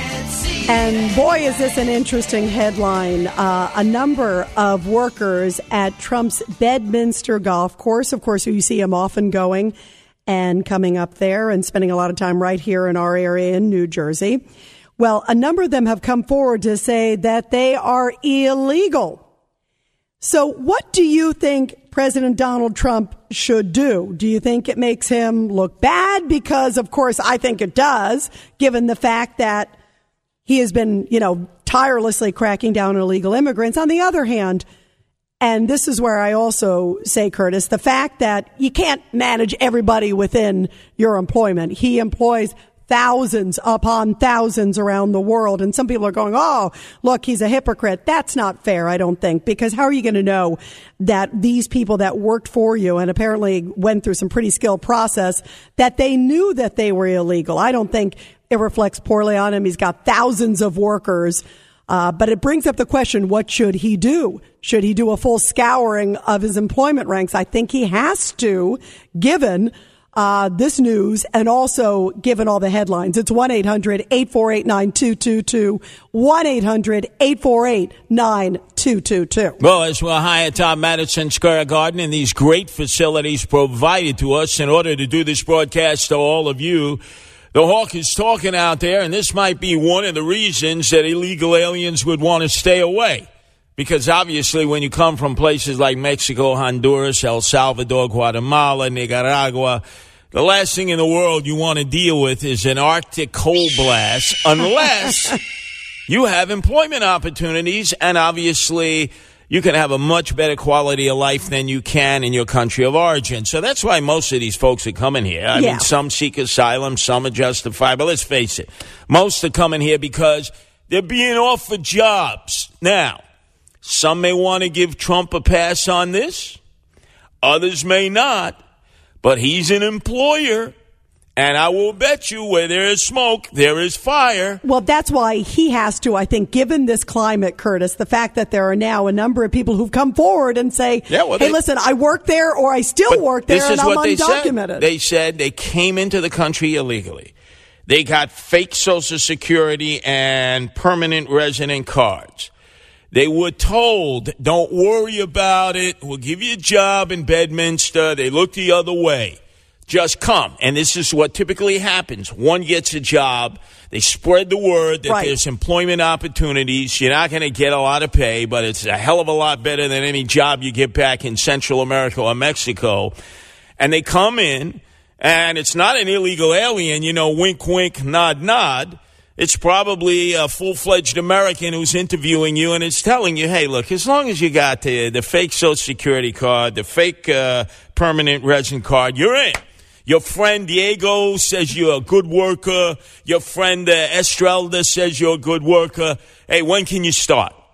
E: And boy, is this an interesting headline. A number of workers at Trump's Bedminster Golf Course, of course, you see him often going and coming up there and spending a lot of time right here in our area in New Jersey. Well, a number of them have come forward to say that they are illegal. So what do you think President Donald Trump should do? Do you think it makes him look bad? Because, of course, I think it does, given the fact that he has been, tirelessly cracking down on illegal immigrants. On the other hand, and this is where I also say, Curtis, the fact that you can't manage everybody within your employment. He employs thousands upon thousands around the world. And some people are going, oh, look, he's a hypocrite. That's not fair, I don't think, because how are you going to know that these people that worked for you and apparently went through some pretty skilled process, that they knew that they were illegal? I don't think it reflects poorly on him. He's got thousands of workers. But it brings up the question, what should he do? Should he do a full scouring of his employment ranks? I think he has to, given this news and also given all the headlines. It's 1-800-848-9222, 1-800-848-9222.
H: Well, as we're high atop Madison Square Garden and these great facilities provided to us in order to do this broadcast to all of you, the hawk is talking out there, and this might be one of the reasons that illegal aliens would want to stay away. Because obviously when you come from places like Mexico, Honduras, El Salvador, Guatemala, Nicaragua, the last thing in the world you want to deal with is an Arctic cold blast unless you have employment opportunities, and obviously you can have a much better quality of life than you can in your country of origin. So that's why most of these folks are coming here. I mean, some seek asylum, some are justified, but let's face it, most are coming here because they're being offered jobs. Now, some may want to give Trump a pass on this. Others may not. But he's an employer, and I will bet you where there is smoke, there is fire.
E: Well, that's why he has to, I think, given this climate, Curtis, the fact that there are now a number of people who've come forward and say, hey, listen, I work there or I still work there and I'm undocumented.
H: They said they came into the country illegally. They got fake Social Security and permanent resident cards. They were told, don't worry about it. We'll give you a job in Bedminster. They look the other way. Just come. And this is what typically happens. One gets a job. They spread the word that there's employment opportunities. You're not going to get a lot of pay, but it's a hell of a lot better than any job you get back in Central America or Mexico. And they come in, and it's not an illegal alien, wink, wink, nod, nod. It's probably a full-fledged American who's interviewing you, and it's telling you, hey, look, as long as you got the fake Social Security card, the fake permanent resident card, you're in. Your friend Diego says you're a good worker. Your friend Estrelda says you're a good worker. Hey, when can you start?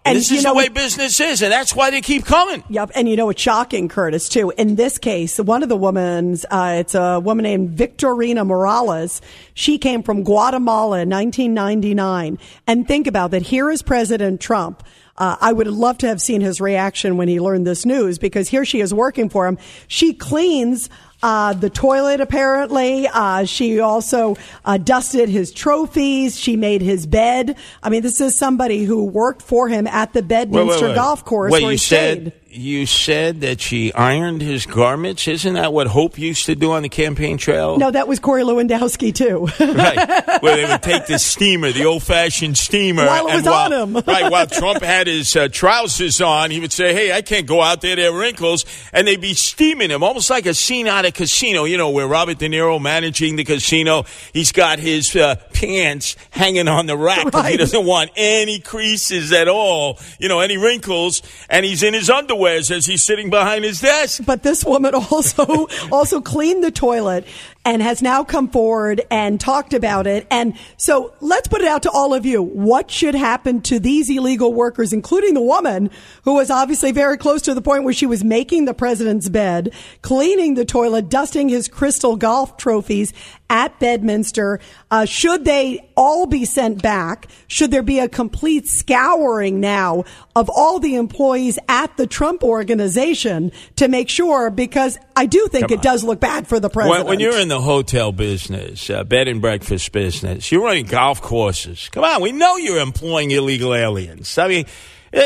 E: And
H: this is the way business is, and that's why they keep coming.
E: Yep, and you know what's shocking, Curtis, too? In this case, one of the women's, it's a woman named Victorina Morales. She came from Guatemala in 1999. And think about that. Here is President Trump. I would love to have seen his reaction when he learned this news, because here she is working for him. She cleans the toilet, apparently. She also dusted his trophies. She made his bed. I mean, this is somebody who worked for him at the Bedminster Golf Course where he stayed.
H: You said that she ironed his garments? Isn't that what Hope used to do on the campaign trail?
E: No, that was Corey Lewandowski, too.
H: Right. Where they would take the steamer, the old-fashioned steamer.
E: While it was on him.
H: Right, while Trump had his trousers on, he would say, hey, I can't go out there, there are wrinkles. And they'd be steaming him, almost like a scene out of Casino, you know, where Robert De Niro managing the casino. He's got his pants hanging on the rack because he doesn't want any creases at all, you know, any wrinkles. And he's in his underwear as he's sitting behind his desk.
E: But this woman also cleaned the toilet and has now come forward and talked about it. And so let's put it out to all of you. What should happen to these illegal workers, including the woman who was obviously very close to the point where she was making the president's bed, cleaning the toilet, dusting his crystal golf trophies at Bedminster? Should they all be sent back? Should there be a complete scouring now of all the employees at the Trump organization to make sure? Because I do think it does look bad for the president.
H: When you're in the hotel business, bed and breakfast business, you're running golf courses. Come on, we know you're employing illegal aliens. I mean,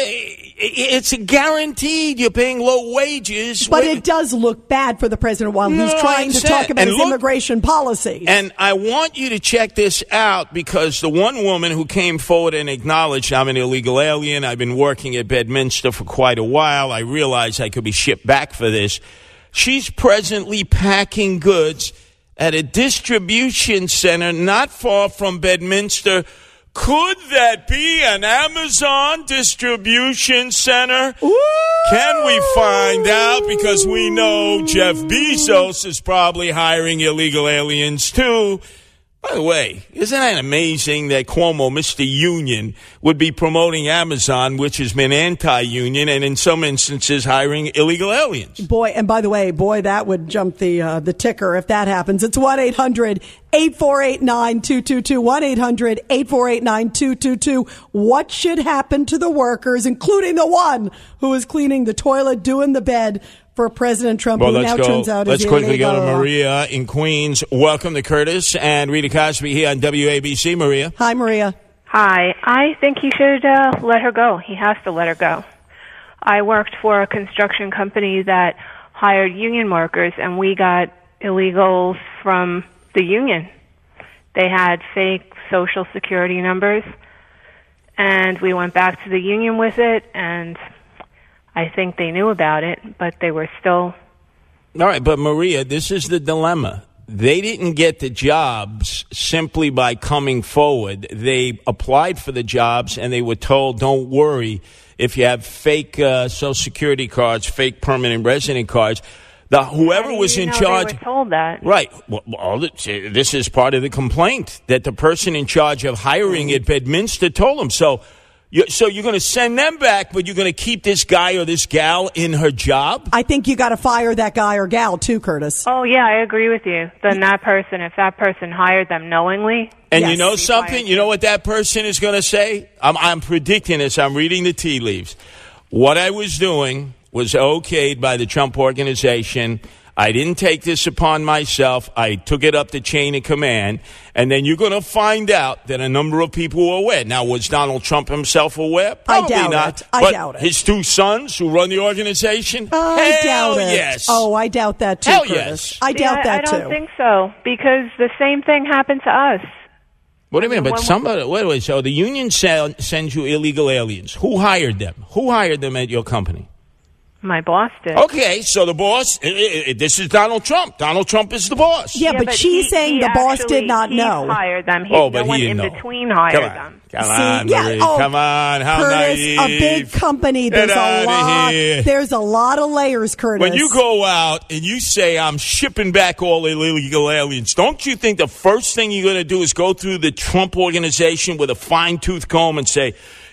H: it's guaranteed you're paying low wages.
E: But it does look bad for the president while he's trying to talk about his immigration policies.
H: And I want you to check this out, because the one woman who came forward and acknowledged, I'm an illegal alien, I've been working at Bedminster for quite a while, I realized I could be shipped back for this. She's presently packing goods at a distribution center not far from Bedminster. Could that be an Amazon distribution center? Ooh. Can we find out? Because we know Jeff Bezos is probably hiring illegal aliens too. By the way, isn't that amazing that Cuomo, Mr. Union, would be promoting Amazon, which has been anti-union, and in some instances hiring illegal aliens?
E: Boy, and by the way, that would jump the ticker if that happens. It's 1-800-8489-2222, 1-800-8489-2222. What should happen to the workers, including the one who is cleaning the toilet, doing the bed, for President Trump, who now turns out
H: Let's quickly go to Maria in Queens. Welcome to Curtis and Rita Cosby here on WABC. Maria.
E: Hi, Maria.
R: Hi. I think he should let her go. He has to let her go. I worked for a construction company that hired union workers, and we got illegals from the union. They had fake Social Security numbers, and we went back to the union with it, and I think they knew about it, but they were still...
H: All right, but Maria, this is the dilemma. They didn't get the jobs simply by coming forward. They applied for the jobs, and they were told, don't worry, if you have fake Social Security cards, fake permanent resident cards, whoever was in charge...
R: They were told that.
H: Right. Well, this is part of the complaint, that the person in charge of hiring at Bedminster told them. So you're going to send them back, but you're going to keep this guy or this gal in her job?
E: I think you got to fire that guy or gal too, Curtis.
R: Oh, yeah, I agree with you. Then that person, if that person hired them knowingly...
H: And you know something? You know what that person is going to say? I'm predicting this. I'm reading the tea leaves. What I was doing was okayed by the Trump organization. I didn't take this upon myself. I took it up the chain of command. And then you're going to find out that a number of people were aware. Now, was Donald Trump himself aware? Probably
E: I doubt
H: not.
E: it. I doubt it.
H: His two sons who run the organization?
E: I doubt it.
H: Yes.
E: Oh, I doubt that too,
H: Hell
E: Curtis.
H: yes.
E: I doubt that too.
R: I don't think so, because the same thing happened to us.
H: What do you mean? But somebody, wait, so the union sends you illegal aliens. Who hired them? Who hired them at your company?
R: My boss did.
H: Okay, so the boss, this is Donald Trump. Donald Trump is the boss.
E: Yeah, but she's saying the boss did not know.
R: He hired them.
H: But
R: no one
H: he didn't
R: in
H: know.
R: between hired them.
H: Come on, Marie. Come on. How
E: Curtis,
H: naive.
E: a big company. There's there's a lot of layers, Curtis.
H: When you go out and you say, I'm shipping back all illegal aliens, don't you think the first thing you're going to do is go through the Trump organization with a fine-tooth comb and say,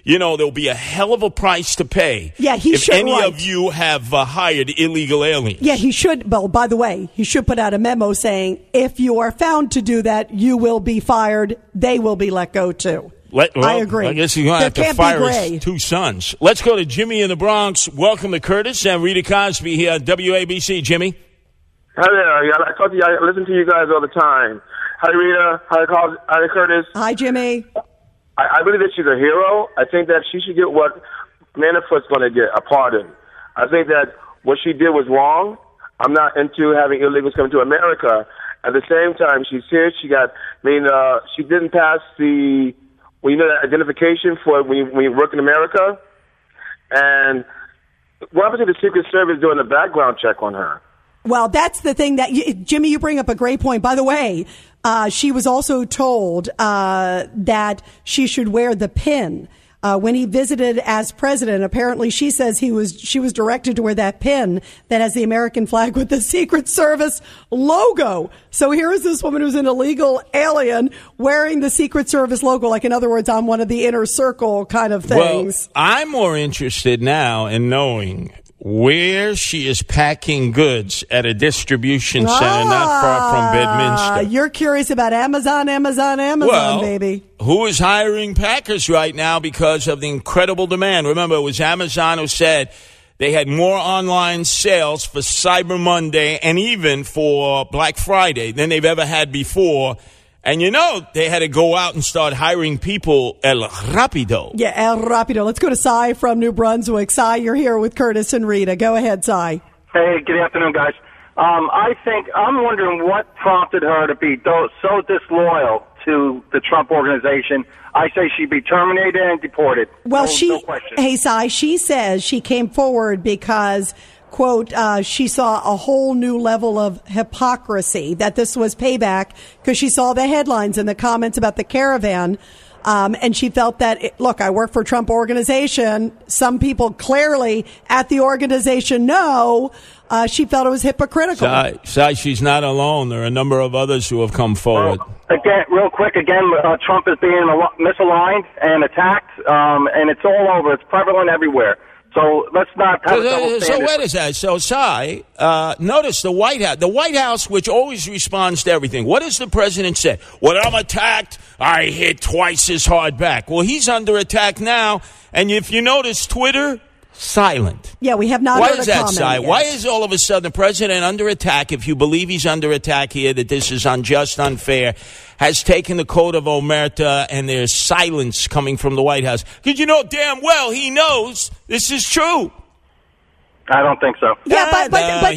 H: there'll be a hell of a price to pay.
E: Yeah, he
H: if
E: should.
H: any
E: right.
H: of you have hired illegal aliens.
E: Yeah, he should. Well, by the way, he should put out a memo saying if you are found to do that, you will be fired. They will be let go too. I agree.
H: I guess you're going to have to fire his 2 sons. Let's go to Jimmy in the Bronx. Welcome to Curtis and Rita Cosby here at WABC. Jimmy.
S: Hi there. I talk to you. I listen to you guys all the time. Hi, Rita. Hi, Curtis.
E: Hi, Jimmy.
S: I believe that she's a hero. I think that she should get what Manafort's going to get, a pardon. I think that what she did was wrong. I'm not into having illegals come to America. At the same time, she's here. She didn't pass the... that identification for when you work in America. And what happened to the Secret Service doing a background check on her?
E: Well, that's the thing that, Jimmy, you bring up a great point. By the way, she was also told that she should wear the pin. When he visited as president, apparently she says she was directed to wear that pin that has the American flag with the Secret Service logo. So here is this woman who's an illegal alien wearing the Secret Service logo, like in other words, on one of the inner circle kind of things.
H: Well, I'm more interested now in knowing where she is packing goods at a distribution center not far from Bedminster.
E: You're curious about Amazon, baby.
H: Who is hiring packers right now because of the incredible demand? Remember, it was Amazon who said they had more online sales for Cyber Monday and even for Black Friday than they've ever had before. And they had to go out and start hiring people El Rapido.
E: Yeah, El Rapido. Let's go to Cy from New Brunswick. Cy, you're here with Curtis and Rita. Go ahead, Cy.
T: Hey, good afternoon, guys. I'm wondering what prompted her to be so disloyal to the Trump organization. I say she'd be terminated and deported.
E: Well,
T: no question.
E: Hey, Cy, she says she came forward because, quote, she saw a whole new level of hypocrisy, that this was payback because she saw the headlines and the comments about the caravan. And she felt that, look, I work for Trump organization. Some people clearly at the organization know. She felt it was hypocritical.
H: Cy, she's not alone. There are a number of others who have come forward.
T: Real quick, Trump is being misaligned and attacked, and it's all over. It's prevalent everywhere. So let's not have a double standard.
H: So what is that? So, Cy, notice the White House. The White House, which always responds to everything. What does the president say? When I'm attacked, I hit twice as hard back. Well, he's under attack now. And if you notice, Twitter, silent.
E: Yeah, we have not heard a comment.
H: Why is that, Cy? Why is all of a sudden the president under attack, if you believe he's under attack here, that this is unjust, unfair, has taken the code of Omerta, and there's silence coming from the White House? Because you know damn well he knows this is true.
T: I don't think so.
E: Yeah,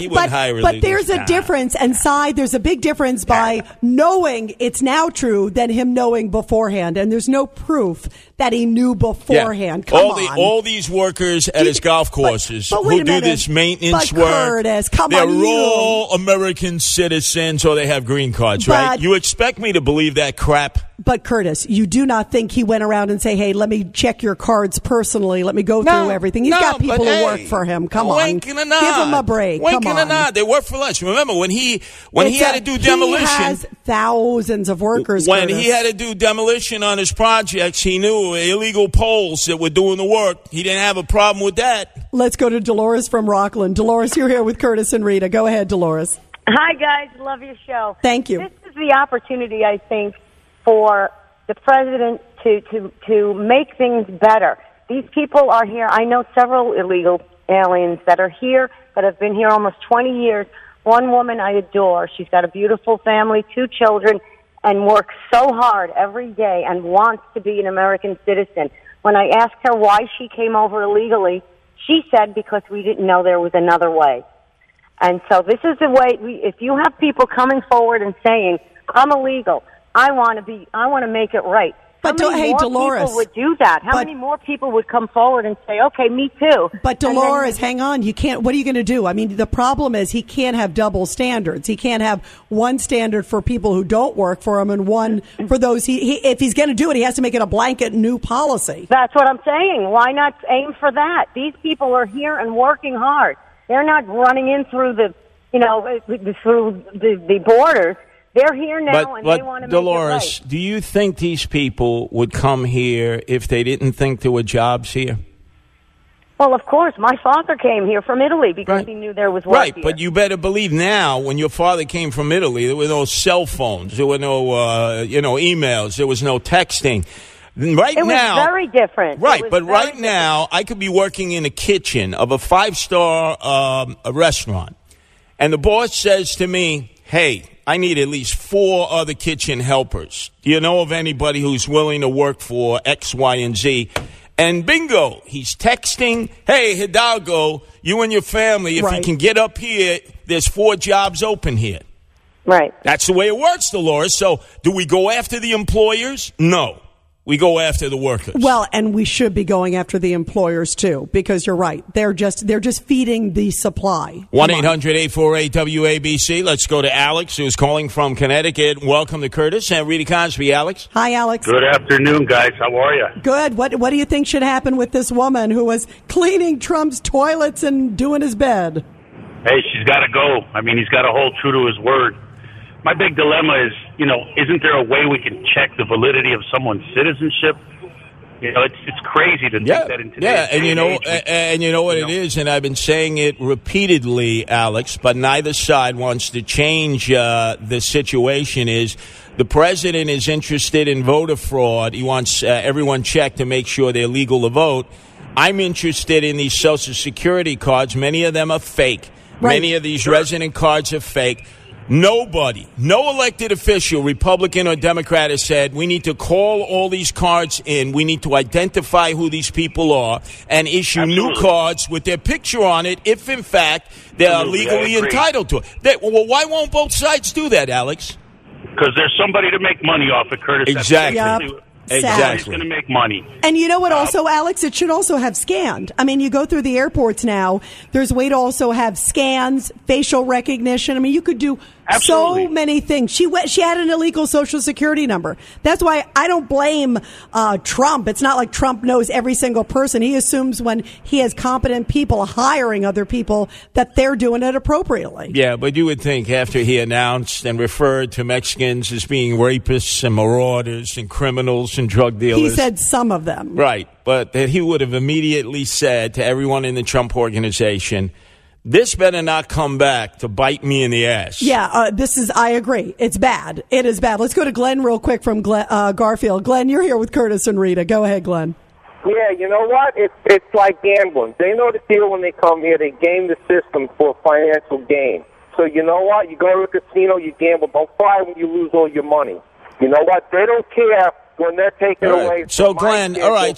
E: but there's a
H: Nah.
E: difference. And Cy, there's a big difference by knowing it's now true than him knowing beforehand. And there's no proof that he knew beforehand.
H: Yeah.
E: Come on.
H: All these workers at his golf courses
E: but wait
H: who
E: a
H: do
E: minute.
H: this maintenance
E: But
H: work,
E: Curtis, come
H: they're
E: on,
H: all American citizens or they have green cards, right? You expect me to believe that crap?
E: But Curtis, you do not think he went around and say, hey, let me check your cards personally. Let me go through everything. He's got people who work for him. Come on.
H: Wink and a nod.
E: Give him a break.
H: Wink
E: Come
H: and
E: on.
H: a nod. They work for less. Remember, when he had to do demolition.
E: He has thousands of workers,
H: When
E: Curtis.
H: he had to do demolition on his projects, he knew illegal poles that were doing the work. He didn't have a problem with that.
E: Let's go to Dolores from Rockland. Dolores, you're here with Curtis and Rita. Go ahead, Dolores.
D: Hi, guys. Love your show.
E: Thank you.
D: This is the opportunity, I think, for the president to make things better. These people are here. I know several illegal aliens that are here, that have been here almost 20 years. One woman I adore. She's got a beautiful family, 2 children, and works so hard every day and wants to be an American citizen. When I asked her why she came over illegally, she said because we didn't know there was another way. And so this is the way, if you have people coming forward and saying, I'm illegal, I want to make it right.
E: But
D: How many more
E: Dolores,
D: people would do that? How many more people would come forward and say, okay, me too?
E: But Dolores, hang on. You can't, what are you going to do? I mean, the problem is he can't have double standards. He can't have one standard for people who don't work for him and one for those if he's going to do it, he has to make it a blanket new policy.
D: That's what I'm saying. Why not aim for that? These people are here and working hard. They're not running in through through the borders. They're here now, and they want to
H: Dolores,
D: make it right.
H: do you think these people would come here if they didn't think there were jobs here?
D: Well, of course. My father came here from Italy because he knew there was work
H: Right,
D: here.
H: but you better believe now, when your father came from Italy, there were no cell phones, there were no, emails, there was no texting. Right
D: it was
H: now,
D: very different.
H: Right,
D: It was
H: but
D: very
H: right now, I could be working in a kitchen of a 5-star restaurant, and the boss says to me, "Hey, I need at least 4 other kitchen helpers. Do you know of anybody who's willing to work for X, Y, and Z?" And bingo, he's texting, "Hey, Hidalgo, you and your family, if you can get up here, there's 4 jobs open here."
D: Right.
H: That's the way it works, Dolores. So do we go after the employers? No. We go after the workers.
E: Well, and we should be going after the employers too, because you're right. They're just feeding the supply.
H: 1-800-848-WABC. Let's go to Alex, who's calling from Connecticut. Welcome to Curtis and Rita Cosby. Alex.
E: Hi, Alex.
U: Good afternoon, guys. How are you?
E: Good. What do you think should happen with this woman who was cleaning Trump's toilets and doing his bed?
U: Hey, she's got to go. I mean, he's got to hold true to his word. My big dilemma is, isn't there a way we can check the validity of someone's citizenship? It's crazy to think that in today's
H: and you know what it is, and I've been saying it repeatedly, Alex, but neither side wants to change the situation. Is the president is interested in voter fraud. He wants everyone checked to make sure they're legal to vote. I'm interested in these Social Security cards. Many of them are fake.
E: Right.
H: Many of these resident cards are fake. Nobody, no elected official, Republican or Democrat, has said we need to call all these cards in. We need to identify who these people are and issue new cards with their picture on it if, in fact, they are legally entitled to it. Well, why won't both sides do that, Alex?
U: Because there's somebody to make money off it, Curtis.
H: Exactly.
U: Somebody's going to make money.
E: And you know what also, Alex? It should also have scanned. I mean, you go through the airports now, there's a way to also have scans, facial recognition. I mean, you could do so many things. She had an illegal Social Security number. That's why I don't blame Trump. It's not like Trump knows every single person. He assumes when he has competent people hiring other people that they're doing it appropriately.
H: Yeah, but you would think after he announced and referred to Mexicans as being rapists and marauders and criminals and drug dealers.
E: He said some of them.
H: Right, but that he would have immediately said to everyone in the Trump organization, this better not come back to bite me in the ass.
E: Yeah, I agree. It's bad. It is bad. Let's go to Glenn real quick from Garfield. Glenn, you're here with Curtis and Rita. Go ahead, Glenn.
V: Yeah, you know what? It's like gambling. They know the deal when they come here. They game the system for financial gain. So you know what? You go to a casino, you gamble. Don't cry when you lose all your money. You know what? They don't care when they're taken away.
H: So, Glenn,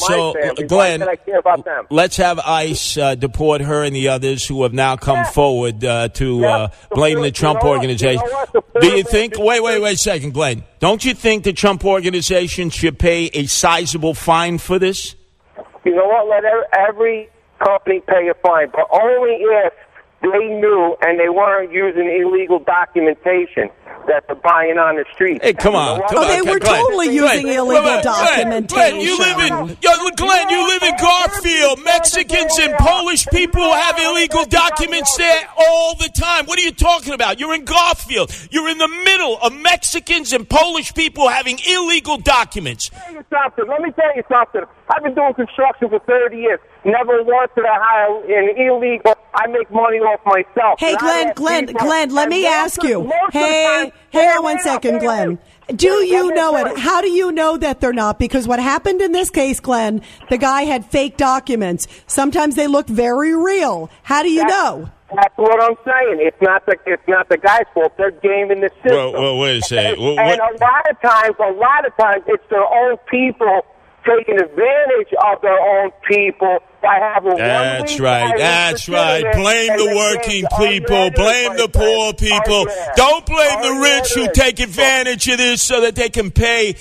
H: Glenn,
V: I care about them.
H: Let's have ICE deport her and the others who have now come forward to blame the Trump organization. Do you think, wait a second, Glenn, don't you think the Trump organization should pay a sizable fine for this?
V: You know what? Let every company pay a fine, but only if they knew and they weren't using illegal documentation that they're buying on the street.
H: Hey, come on.
E: They were totally using illegal documentation.
H: Glenn, you live in Garfield. Mexicans and Polish people have illegal documents there all the time. What are you talking about? You're in Garfield. You're in the middle of Mexicans and Polish people having illegal documents.
V: Let me tell you something. I've been doing construction for 30 years. Never once did I hire an illegal. I make money off myself.
E: Hey, Glenn, let me ask you. Hey, hang on 1 second, Glenn. Do you know it? How do you know that they're not? Because what happened in this case, Glenn, the guy had fake documents. Lot they look very real. How do you know?
V: That's what I'm saying. It's not the guy's fault. They're gaming the system.
H: Well, wait a second.
V: And a lot of times, it's their own people taking advantage of their own people by having
H: That's right. Blame the working people. Blame the poor people. Don't blame the rich who take advantage of this so that they can pay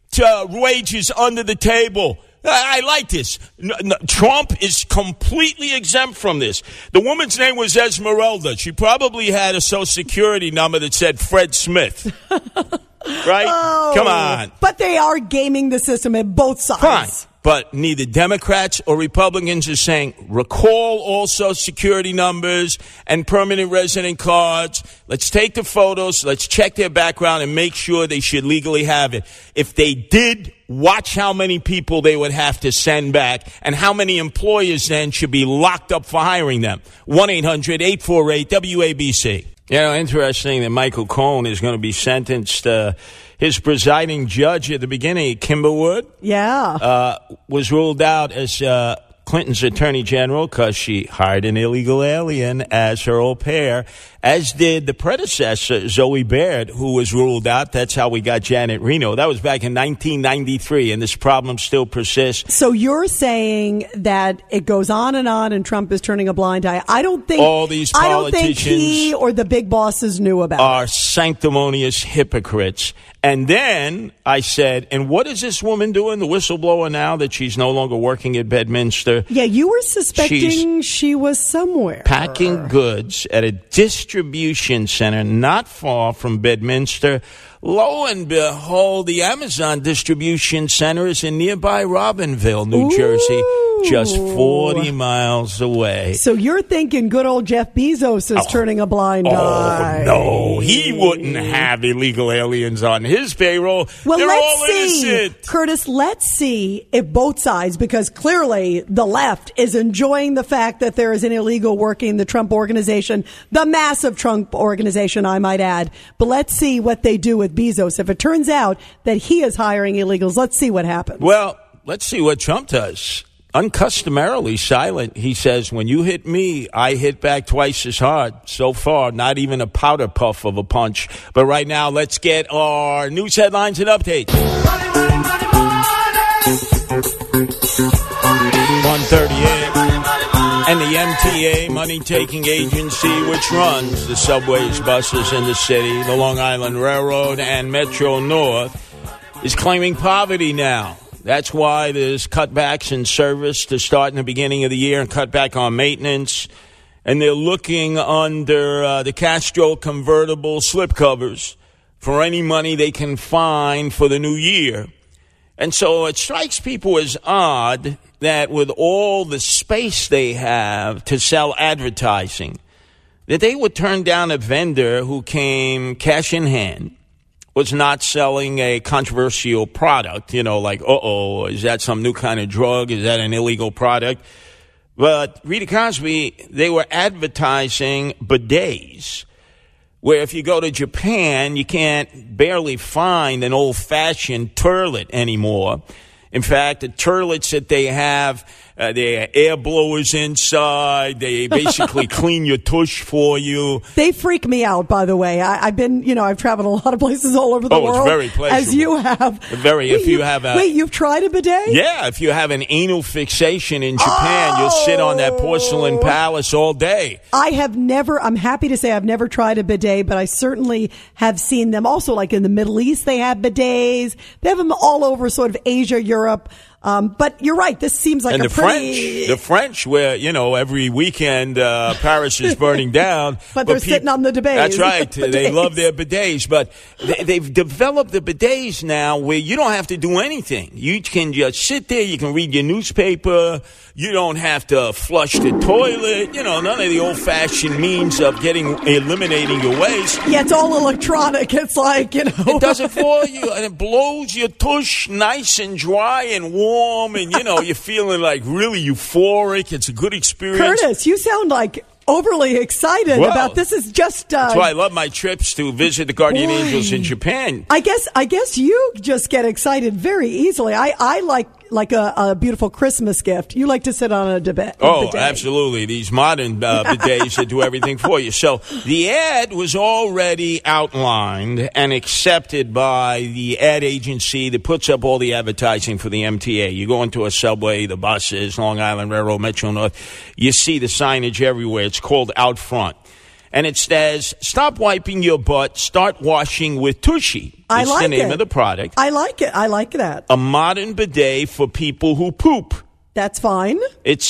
H: wages under the table. I like this. Trump is completely exempt from this. The woman's name was Esmeralda. She probably had a Social Security number that said Fred Smith. Right?
E: Oh,
H: Come on.
E: But they are gaming the system at both sides.
H: Fine. But neither Democrats or Republicans are saying recall all Social Security numbers and permanent resident cards. Let's take the photos. Let's check their background and make sure they should legally have it. If they did, watch how many people they would have to send back and how many employers then should be locked up for hiring them. 1-800-848-WABC. You know, interesting that Michael Cohen is going to be sentenced. His presiding judge at the beginning, Kimberwood, was ruled out as Clinton's attorney general because she hired an illegal alien as her au pair, as did the predecessor, Zoe Baird, who was ruled out. That's how we got Janet Reno. That was back in 1993, and this problem still persists.
E: So you're saying that it goes on and Trump is turning a blind eye. I don't think
H: all these politicians,
E: I don't think he or the big bosses knew about
H: are sanctimonious hypocrites. And then I said, and what is this woman doing, the whistleblower, now that she's no longer working at Bedminster?
E: Yeah, you were suspecting she was somewhere.
H: Packing goods at a distribution center not far from Bedminster. Lo and behold, the Amazon distribution center is in nearby Robinville, New Jersey, just 40 miles away.
E: So you're thinking good old Jeff Bezos is turning a blind eye.
H: No, he wouldn't have illegal aliens on his payroll.
E: Well,
H: They're
E: let's
H: all
E: see,
H: innocent.
E: Curtis, let's see if both sides, because clearly the left is enjoying the fact that there is an illegal working the Trump organization, the massive Trump organization, I might add. But let's see what they do with Bezos. If it turns out that he is hiring illegals, let's see what happens.
H: Well, let's see what Trump does. Uncustomarily silent, he says, when you hit me, I hit back twice as hard. So far, not even a powder puff of a punch. But right now, let's get our news headlines and updates. 1:38. And the MTA, money-taking agency, which runs the subways, buses in the city, the Long Island Railroad, and Metro North, is claiming poverty now. That's why there's cutbacks in service to start in the beginning of the year and cutback on maintenance. And they're looking under the Castro convertible slipcovers for any money they can find for the new year. And so it strikes people as odd that with all the space they have to sell advertising, that they would turn down a vendor who came cash in hand, was not selling a controversial product, you know, like, is that some new kind of drug? Is that an illegal product? But Rita Cosby, they were advertising bidets, where if you go to Japan, you can't barely find an old-fashioned toilet anymore. In fact, the toilets that they have, they have air blowers inside. They basically clean your tush for you.
E: They freak me out, by the way. I've been, I've traveled a lot of places all over the world.
H: It's very pleasurable.
E: As you have.
H: Wait,
E: you've tried a bidet?
H: Yeah, if you have an anal fixation in Japan, you'll sit on that porcelain palace all day.
E: I'm happy to say I've never tried a bidet, but I certainly have seen them. Also, like in the Middle East, they have bidets. They have them all over sort of Asia, Europe. But you're right. This seems like
H: and the French, where, every weekend Paris is burning down.
E: but they're sitting on the bidets.
H: That's right. They love their bidets. But they've developed the bidets now where you don't have to do anything. You can just sit there. You can read your newspaper. You don't have to flush the toilet. None of the old-fashioned means of eliminating your waste.
E: Yeah, it's all electronic. It's like,
H: It does it for you, and it blows your tush nice and dry and warm, and, you're feeling like really euphoric. It's a good experience.
E: Curtis, you sound like overly excited about this. Is just
H: that's why I love my trips to visit the Guardian Angels in Japan.
E: I guess you just get excited very easily. I like a beautiful Christmas gift. You like to sit on a bidet.
H: Absolutely. These modern bidets that do everything for you. So the ad was already outlined and accepted by the ad agency that puts up all the advertising for the MTA. You go into a subway, the buses, Long Island Railroad, Metro North, you see the signage everywhere. It's called Out Front. And it says, stop wiping your butt, start washing with Tushy.
E: I like
H: the name of the product.
E: I like it. I like that.
H: A modern bidet for people who poop.
E: That's fine.
H: It's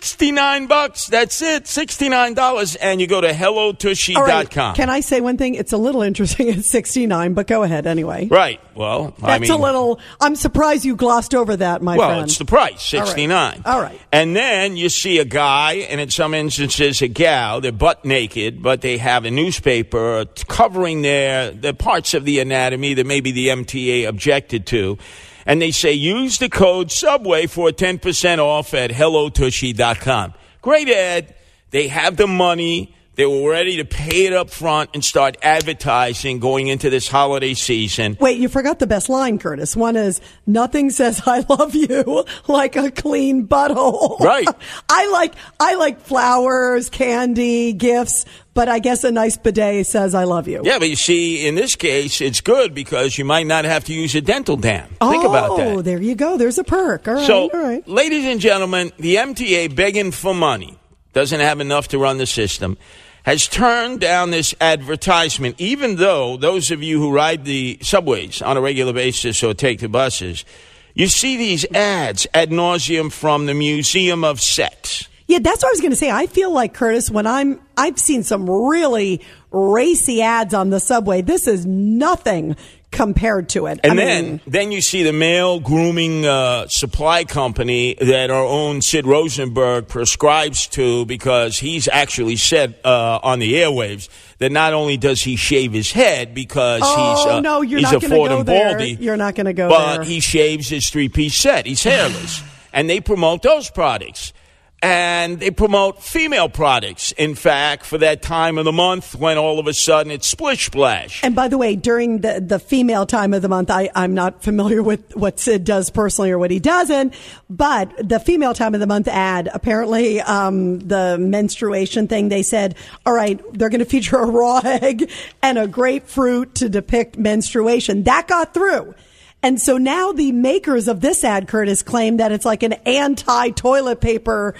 H: $69. That's it. $69. And you go to hellotushy.com.
E: All right. Can I say one thing? It's a little interesting. It's $69, but go ahead anyway.
H: Right. Well,
E: that's a little. I'm surprised you glossed over that, my friend.
H: Well, it's the price, $69.
E: All right.
H: And then you see a guy, and in some instances a gal, they're butt naked, but they have a newspaper covering the parts of the anatomy that maybe the MTA objected to. And they say, use the code SUBWAY for 10% off at hellotushy.com. Great ad. They have the money. They were ready to pay it up front and start advertising going into this holiday season.
E: Wait, you forgot the best line, Curtis. One is, nothing says I love you like a clean butthole.
H: Right.
E: I like flowers, candy, gifts, but I guess a nice bidet says I love you.
H: Yeah, but you see, in this case, it's good because you might not have to use a dental dam. Think about that.
E: Oh, there you go. There's a perk. All right.
H: So,
E: all right.
H: Ladies and gentlemen, the MTA begging for money, doesn't have enough to run the system, has turned down this advertisement, even though those of you who ride the subways on a regular basis or take the buses, you see these ads ad nauseum from the Museum of Sex.
E: Yeah, that's what I was going to say. I feel like, Curtis, when I've seen some really racy ads on the subway. This is nothing compared to it.
H: And then you see the male grooming supply company that our own Sid Rosenberg prescribes to, because he's actually said on the airwaves that not only does he shave his head because he's a Ford and Baldy,
E: you're not going to go
H: but
E: there.
H: He shaves his three-piece set. He's hairless. And they promote those products. And they promote female products, in fact, for that time of the month when all of a sudden it's splish splash.
E: And by the way, during the female time of the month, I'm not familiar with what Sid does personally or what he doesn't, but the female time of the month ad, apparently the menstruation thing, they said, all right, they're going to feature a raw egg and a grapefruit to depict menstruation. That got through. And so now the makers of this ad, Curtis, claim that it's like an anti-toilet paper,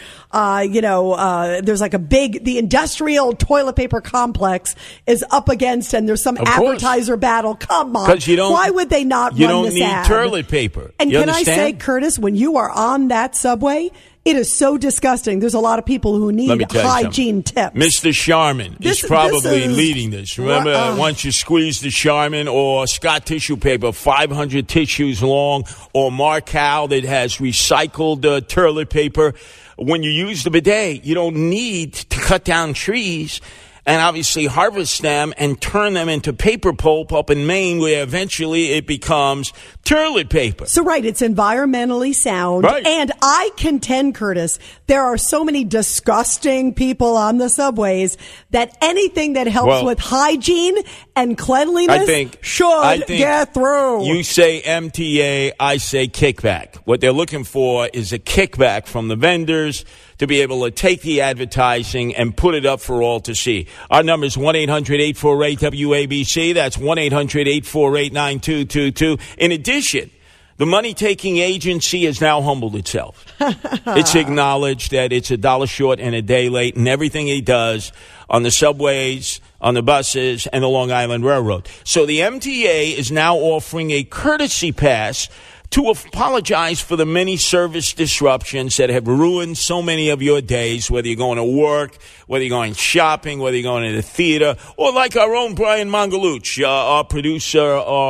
E: there's like the industrial toilet paper complex is up against, and there's some advertiser battle. Come on. Why would they not run this ad?
H: You don't need toilet paper.
E: And can I say, Curtis, when you are on that subway, it is so disgusting. There's a lot of people who need hygiene tips.
H: Mr. Charmin is probably leading this. Remember, once you squeeze the Charmin or Scott tissue paper, 500 tissues long, or Marcal that has recycled toilet paper, when you use the bidet, you don't need to cut down trees and obviously harvest them and turn them into paper pulp up in Maine, where eventually it becomes toilet paper.
E: So, right, it's environmentally sound.
H: Right.
E: And I contend, Curtis, there are so many disgusting people on the subways that anything that helps with hygiene and cleanliness should get through.
H: You say MTA, I say kickback. What they're looking for is a kickback from the vendors to be able to take the advertising and put it up for all to see. Our number is 1-800-848-WABC. That's 1-800-848-9222. In addition, the money-taking agency has now humbled itself. It's acknowledged that it's $1 short and a day late in everything he does on the subways, on the buses, and the Long Island Railroad. So the MTA is now offering a courtesy pass to apologize for the many service disruptions that have ruined so many of your days, whether you're going to work, whether you're going shopping, whether you're going to the theater, or like our own Brian Mangalucci, our producer,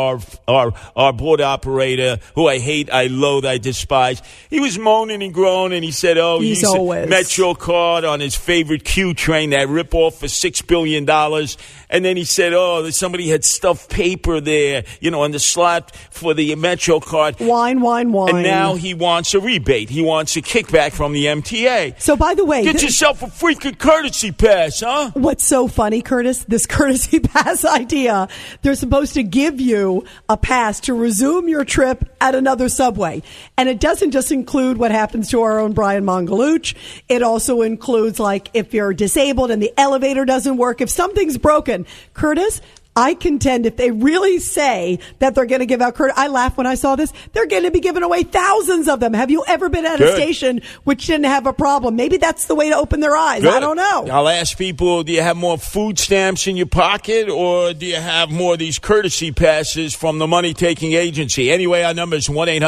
H: our board operator, who I hate, I loathe, I despise. He was moaning and groaning. He said, he's
E: always
H: Metro card on his favorite Q train, that ripoff for $6 billion. And then he said, somebody had stuffed paper there, on the slot for the Metro card.
E: Wine.
H: And now he wants a rebate. He wants a kickback from the MTA.
E: So, by the way,
H: get yourself a freaking courtesy pass, huh?
E: What's so funny, Curtis, this courtesy pass idea, they're supposed to give you a pass to resume your trip at another subway. And it doesn't just include what happens to our own Brian Mangalucci. It also includes, like, if you're disabled and the elevator doesn't work, if something's broken. Curtis, I contend if they really say that they're going to give out courtesy, I laughed when I saw this, they're going to be giving away thousands of them. Have you ever been at a station which didn't have a problem? Maybe that's the way to open their eyes.
H: Good.
E: I don't know.
H: I'll ask people, do you have more food stamps in your pocket, or do you have more of these courtesy passes from the money-taking agency? Anyway, our number is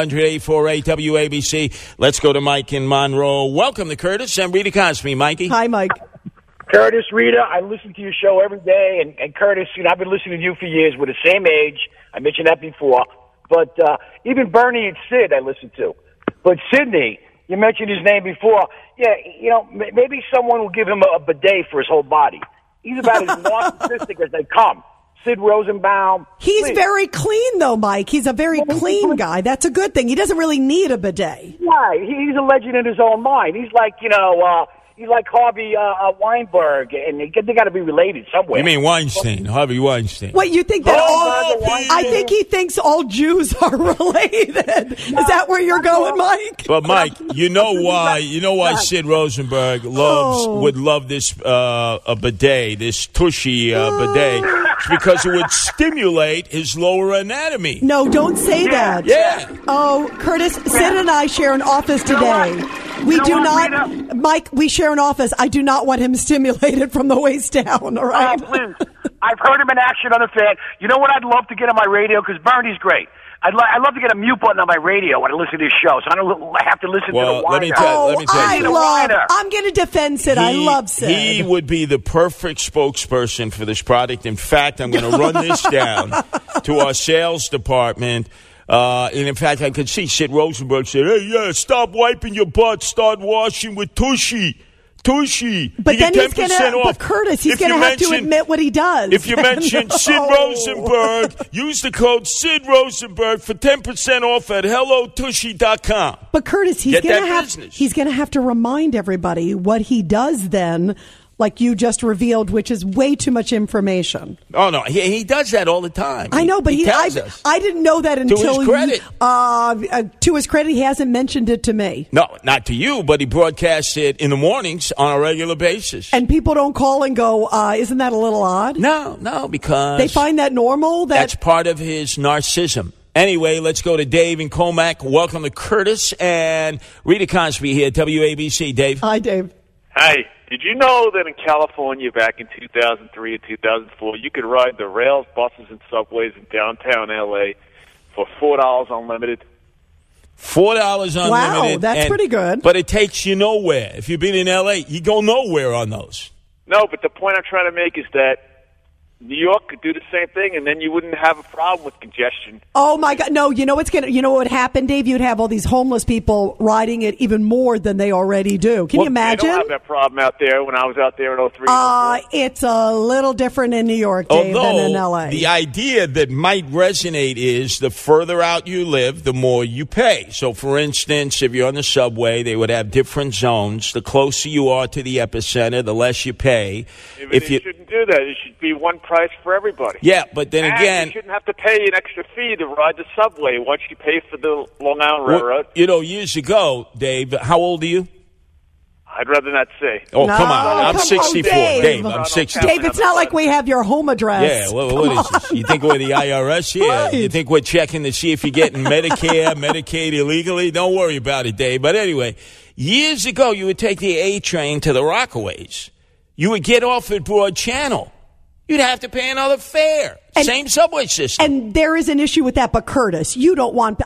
H: 1-800-848-WABC. Let's go to Mike in Monroe. Welcome to Curtis and Rita Cosby. Mikey.
E: Hi, Mike.
C: Curtis, Rita, I listen to your show every day, and Curtis, I've been listening to you for years. We're the same age. I mentioned that before. But even Bernie and Sid I listen to. But Sidney, you mentioned his name before. Yeah, maybe someone will give him a bidet for his whole body. He's about as narcissistic as they come. Sid Rosenbaum.
E: He's very clean, though, Mike. He's a very clean guy. That's a good thing. He doesn't really need a bidet.
C: Right. He's a legend in his own mind. He's like, he's like Harvey Weinberg, and they got to be related somewhere.
H: You mean Weinstein, Harvey Weinstein.
E: Wait, you think that I think he thinks all Jews are related. Is that where you're going, Mike?
H: But Mike, you know why Sid Rosenberg would love this a bidet, this Tushy bidet. It's because it would stimulate his lower anatomy.
E: No, don't say that.
H: Yeah.
E: Oh, Curtis, Sid and I share an office today. We do not, Mike, we share an office. I do not want him stimulated from the waist down, all right?
C: Please. I've heard him in action on the fan. You know what I'd love to get on my radio? Because Bernie's great. I'd love to get a mute button on my radio when I listen to his show, so I don't have to listen to the whiner.
H: Let me tell you.
E: I'm going to defend Sid. I love Sid.
H: He would be the perfect spokesperson for this product. In fact, I'm going to run this down to our sales department. And in fact, I could see Sid Rosenberg say, "Hey, stop wiping your butt. Start washing with Tushy. Tushy."
E: But then he's going
H: to,
E: but Curtis, he's going to have to admit what he does.
H: If you mention Sid Rosenberg, use the code Sid Rosenberg for 10% off at HelloTushy.com.
E: But Curtis, he's going to have to remind everybody what he does then, like you just revealed, which is way too much information.
H: Oh, no. He does that all the time.
E: I know, but I didn't know that until...
H: To his credit.
E: To his credit, he hasn't mentioned it to me.
H: No, not to you, but he broadcasts it in the mornings on a regular basis.
E: And people don't call and go, isn't that a little odd?
H: No, because...
E: They find that normal?
H: That's part of his narcissism. Anyway, let's go to Dave in Comac. Welcome to Curtis and Rita Cosby here at WABC. Dave.
E: Hi, Dave.
G: Hi. Did you know that in California back in 2003 and 2004, you could ride the rails, buses, and subways in downtown L.A. for $4 unlimited?
H: $4 unlimited.
E: Wow, that's pretty good.
H: But it takes you nowhere. If you've been in L.A., you go nowhere on those.
G: No, but the point I'm trying to make is that New York could do the same thing, and then you wouldn't have a problem with congestion.
E: Oh my God! No, you know what would happen, Dave? You'd have all these homeless people riding it even more than they already do. Can you imagine?
G: I don't have that problem out there when I was out there in 03.
E: It's a little different in New York, Dave, than in L.A.
H: The idea that might resonate is the further out you live, the more you pay. So, for instance, if you're on the subway, they would have different zones. The closer you are to the epicenter, the less you pay.
G: They shouldn't do that. It should be one price for everybody.
H: Yeah, but then again...
G: you shouldn't have to pay an extra fee to ride the subway once you pay for the Long Island Railroad.
H: Years ago, Dave, how old are you?
G: I'd rather not say.
H: Oh, come on. I'm 64.
E: Dave,
H: I'm 64.
E: Dave, it's not like we have your home address.
H: Yeah, what is this? You think we're the IRS here?
E: Right.
H: You think we're checking to see if you're getting Medicare, Medicaid illegally? Don't worry about it, Dave. But anyway, years ago, you would take the A train to the Rockaways. You would get off at Broad Channel. You'd have to pay another fare. Same subway system.
E: And there is an issue with that, but Curtis, you've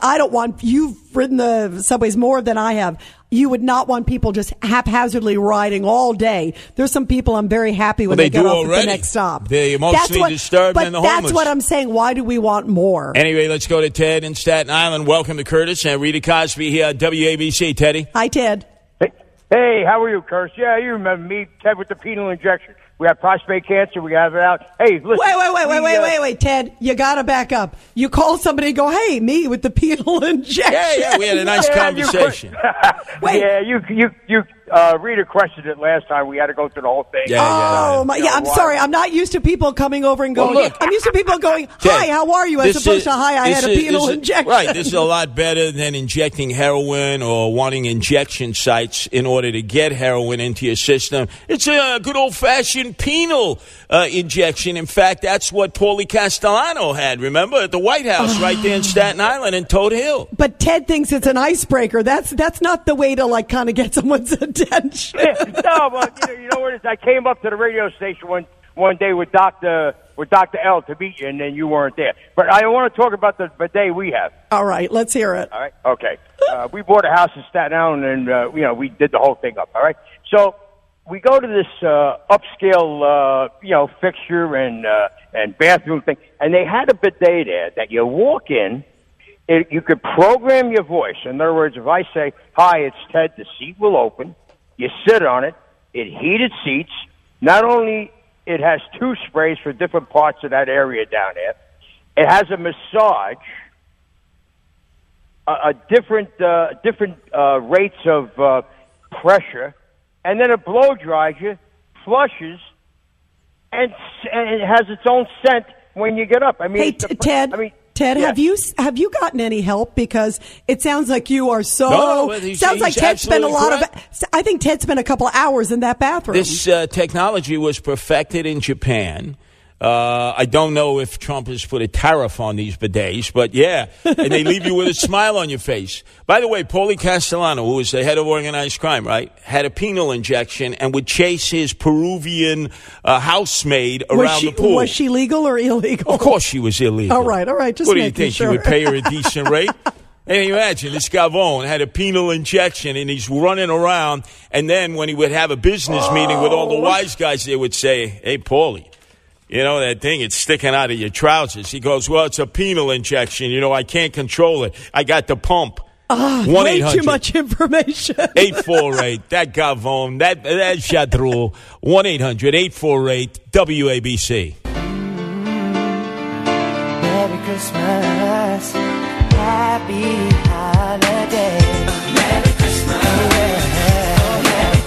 E: ridden the subways more than I have. You would not want people just haphazardly riding all day. There's some people I'm very happy when they get off at the next stop.
H: They're emotionally disturbed and the homeless.
E: That's what I'm saying. Why do we want more?
H: Anyway, let's go to Ted in Staten Island. Welcome to Curtis and Rita Cosby here at WABC. Teddy.
E: Hi, Ted.
W: Hey, how are you, Curtis? Yeah, you remember me, Ted, with the penile injection. We have prostate cancer. We have it out. Hey, listen.
E: Wait, Ted. You got to back up. You call somebody and go, hey, me with the penile injection.
H: Yeah, we had a nice conversation.
W: Yeah, you Rita questioned it last time. We had to go through the whole thing.
E: I'm sorry. I'm not used to people coming over and going.
H: Well, look,
E: I'm used to people going, "Hi, how are you?" As opposed to, "Hi, I had a penal injection."
H: Right. This is a lot better than injecting heroin or wanting injection sites in order to get heroin into your system. It's a good old-fashioned penal injection. In fact, that's what Paulie Castellano had. Remember at the White House, right there in Staten Island and Toad Hill.
E: But Ted thinks it's an icebreaker. That's not the way to like kind of get someone's attention.
W: No, but you know what it is? I came up to the radio station one day with Dr. L to meet you, and then you weren't there. But I want to talk about the bidet we have.
E: All right, let's hear it.
W: All right, okay. We bought a house in Staten Island, and we did the whole thing up. All right, so we go to this upscale, fixture and bathroom thing, and they had a bidet there that you walk in. You could program your voice. In other words, if I say, "Hi, it's Ted," the seat will open. You sit on it. It heated seats. Not only it has 2 sprays for different parts of that area down there. It has a massage, different rates of pressure, and then it blow dries you, flushes, and it has its own scent when you get up. I mean,
E: hey, Ted. Ted,
W: yes.
E: have you gotten any help? Because it sounds like you are so.
H: Sounds
E: like Ted spent a lot of. I think Ted spent a couple of hours in that bathroom.
H: This technology was perfected in Japan. I don't know if Trump has put a tariff on these bidets, but yeah, and they leave you with a smile on your face. By the way, Paulie Castellano, who was the head of organized crime, right, had a penal injection and would chase his Peruvian housemaid around the pool.
E: Was she legal or illegal?
H: Of course she was illegal.
E: All right. Just
H: what do you
E: making
H: think?
E: sure.
H: She would pay her a decent rate? And imagine this Gavone had a penal injection and he's running around, and then when he would have a business meeting with all the wise guys, they would say, "Hey, Paulie, you know that thing, it's sticking out of your trousers." He goes, "Well, it's a penal injection. I can't control it. I got the pump."
E: Way too much information.
H: 848, that Gavone, that Chadrul, 1-800-848-WABC.
Q: Merry Christmas, happy holiday. Merry Christmas, Merry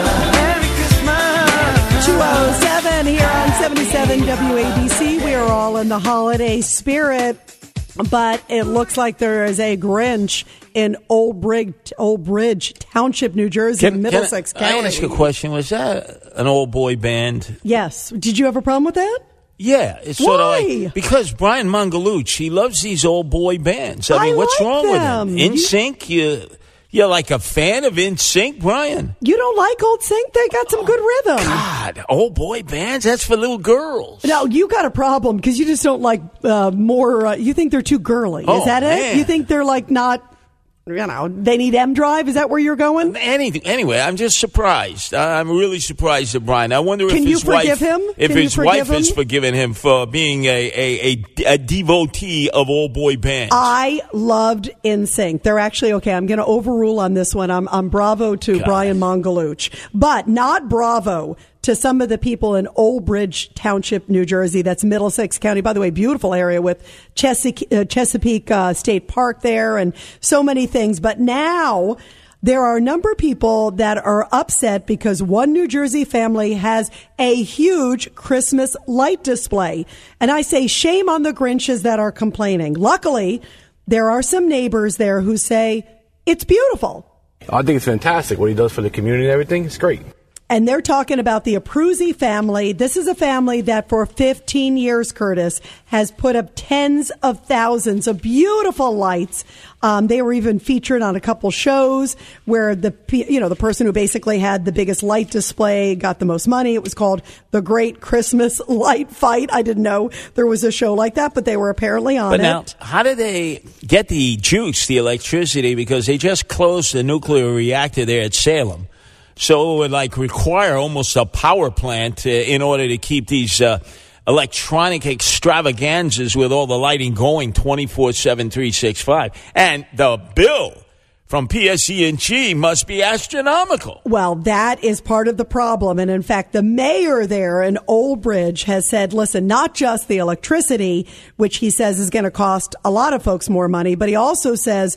Q: Christmas.
E: 207 here on 77 WABC. We are all in the holiday spirit, but it looks like there is a Grinch in Old Bridge Township, New Jersey, Middlesex County.
H: I ask a question. Was that an old boy band?
E: Yes. Did you have a problem with that?
H: Yeah, it's sort of like, because Brian Mangalucci, he loves these old boy bands. I mean, what's wrong with him? NSYNC, you're like a fan of NSYNC, Brian?
E: You don't like Old Sync? They got some good rhythm.
H: God, old boy bands? That's for little girls.
E: No, you got a problem because you just don't like more. You think they're too girly. Is that it? You think they're like not. They need M Drive? Is that where you're going?
H: Anyway, I'm just surprised. I'm really surprised at Brian. I wonder if
E: his wife
H: has forgiven him for being a devotee of old boy bands.
E: I loved NSYNC. They're actually okay. I'm going to overrule on this one. I'm bravo to Brian Mangalucci, but not bravo to some of the people in Old Bridge Township, New Jersey. That's Middlesex County. By the way, beautiful area with Chesapeake State Park there and so many things. But now there are a number of people that are upset because one New Jersey family has a huge Christmas light display. And I say shame on the Grinches that are complaining. Luckily, there are some neighbors there who say it's beautiful.
A: I think it's fantastic. What he does for the community and everything, it's great.
E: And they're talking about the Abruzzi family. This is a family that for 15 years, Curtis, has put up tens of thousands of beautiful lights. They were even featured on a couple shows where the person who basically had the biggest light display got the most money. It was called The Great Christmas Light Fight. I didn't know there was a show like that, but they were apparently on it.
H: But now, how do they get the juice, the electricity? Because they just closed the nuclear reactor there at Salem. So it would require almost a power plant in order to keep these electronic extravaganzas with all the lighting going 24/7, 365. And the bill from PSE&G must be astronomical.
E: Well, that is part of the problem. And in fact, the mayor there in Old Bridge has said, listen, not just the electricity, which he says is going to cost a lot of folks more money, but he also says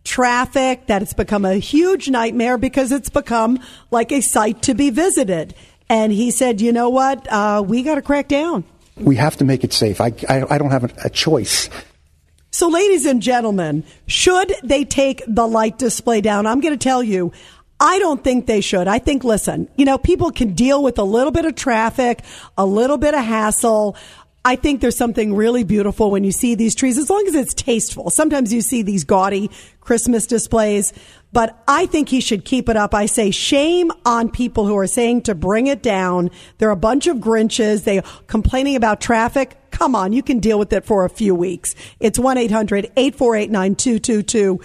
E: traffic, that it's become a huge nightmare because it's become like a site to be visited. And he said, you know what? We got to crack down.
B: We have to make it safe. I don't have a choice.
E: So, ladies and gentlemen, should they take the light display down? I'm going to tell you, I don't think they should. I think, listen, people can deal with a little bit of traffic, a little bit of hassle. I think there's something really beautiful when you see these trees, as long as it's tasteful. Sometimes you see these gaudy Christmas displays, but I think he should keep it up. I say shame on people who are saying to bring it down. They're a bunch of Grinches. They're complaining about traffic. Come on, you can deal with it for a few weeks. It's 1-800-848-9222,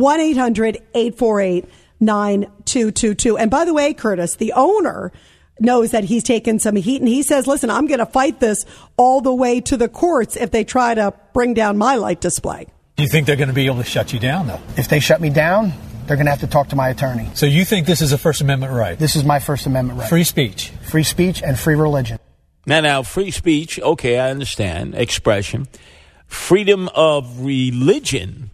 E: 1-800-848-9222. And by the way, Curtis, the owner knows that he's taken some heat, and he says, listen, I'm going to fight this all the way to the courts if they try to bring down my light display.
F: Do you think they're going to be able to shut you down, though?
I: If they shut me down, they're going to have to talk to my attorney.
F: So you think this is a First Amendment right?
I: This is my First Amendment right.
F: Free speech.
I: Free speech and free religion.
H: Now, free speech, okay, I understand. Expression. Freedom of religion.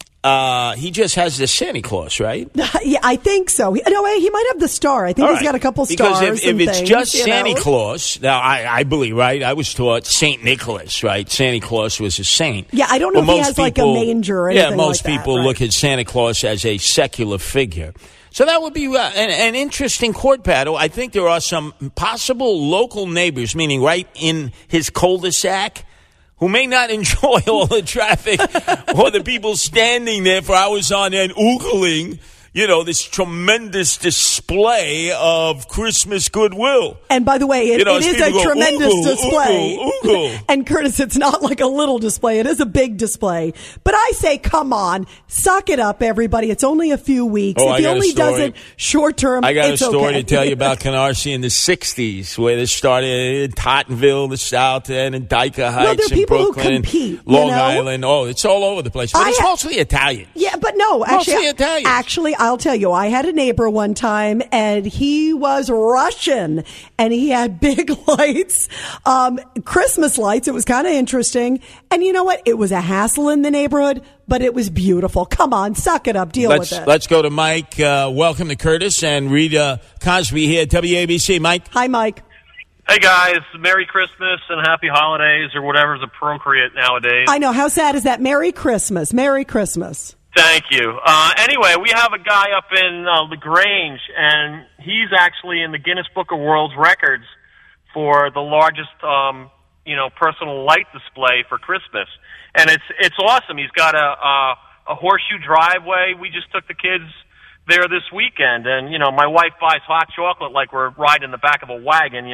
H: He just has the Santa Claus, right?
E: Yeah, I think so. He might have the star. I think he's got a couple stars.
H: Because if it's just Santa Claus, now I believe, right? I was taught St. Nicholas, right? Santa Claus was a saint.
E: Yeah, I don't know if he has like a manger or anything like that.
H: Yeah, most people look at Santa Claus as a secular figure. So that would be an interesting court battle. I think there are some possible local neighbors, meaning right in his cul-de-sac, who may not enjoy all the traffic or the people standing there for hours on end oogling, this tremendous display of Christmas goodwill.
E: And by the way, it is a tremendous display.
H: Oogle.
E: And Curtis, it's not like a little display. It is a big display. But I say, come on, suck it up, everybody. It's only a few weeks. If he only does it short term,
H: I got
E: it's
H: a story
E: okay.
H: to tell you about Canarsie in the 60s, where this started in Tottenville, the South End, and Dyker Heights, in Brooklyn, Long Island. Oh, it's all over the place. But it's mostly Italian.
E: Yeah, but no, actually, I'll tell you, I had a neighbor one time, and he was Russian, and he had big lights, Christmas lights. It was kind of interesting. And you know what? It was a hassle in the neighborhood, but it was beautiful. Come on, suck it up, deal with it.
H: Let's go to Mike. Welcome to Curtis and Rita Cosby here at WABC. Mike.
E: Hi, Mike.
X: Hey, guys. Merry Christmas and Happy Holidays, or whatever's appropriate nowadays.
E: I know. How sad is that? Merry Christmas. Merry Christmas.
X: Thank you. Anyway, we have a guy up in LaGrange, and he's actually in the Guinness Book of World Records for the largest, personal light display for Christmas. And it's awesome. He's got a horseshoe driveway. We just took the kids there this weekend, and my wife buys hot chocolate like we're riding the back of a wagon,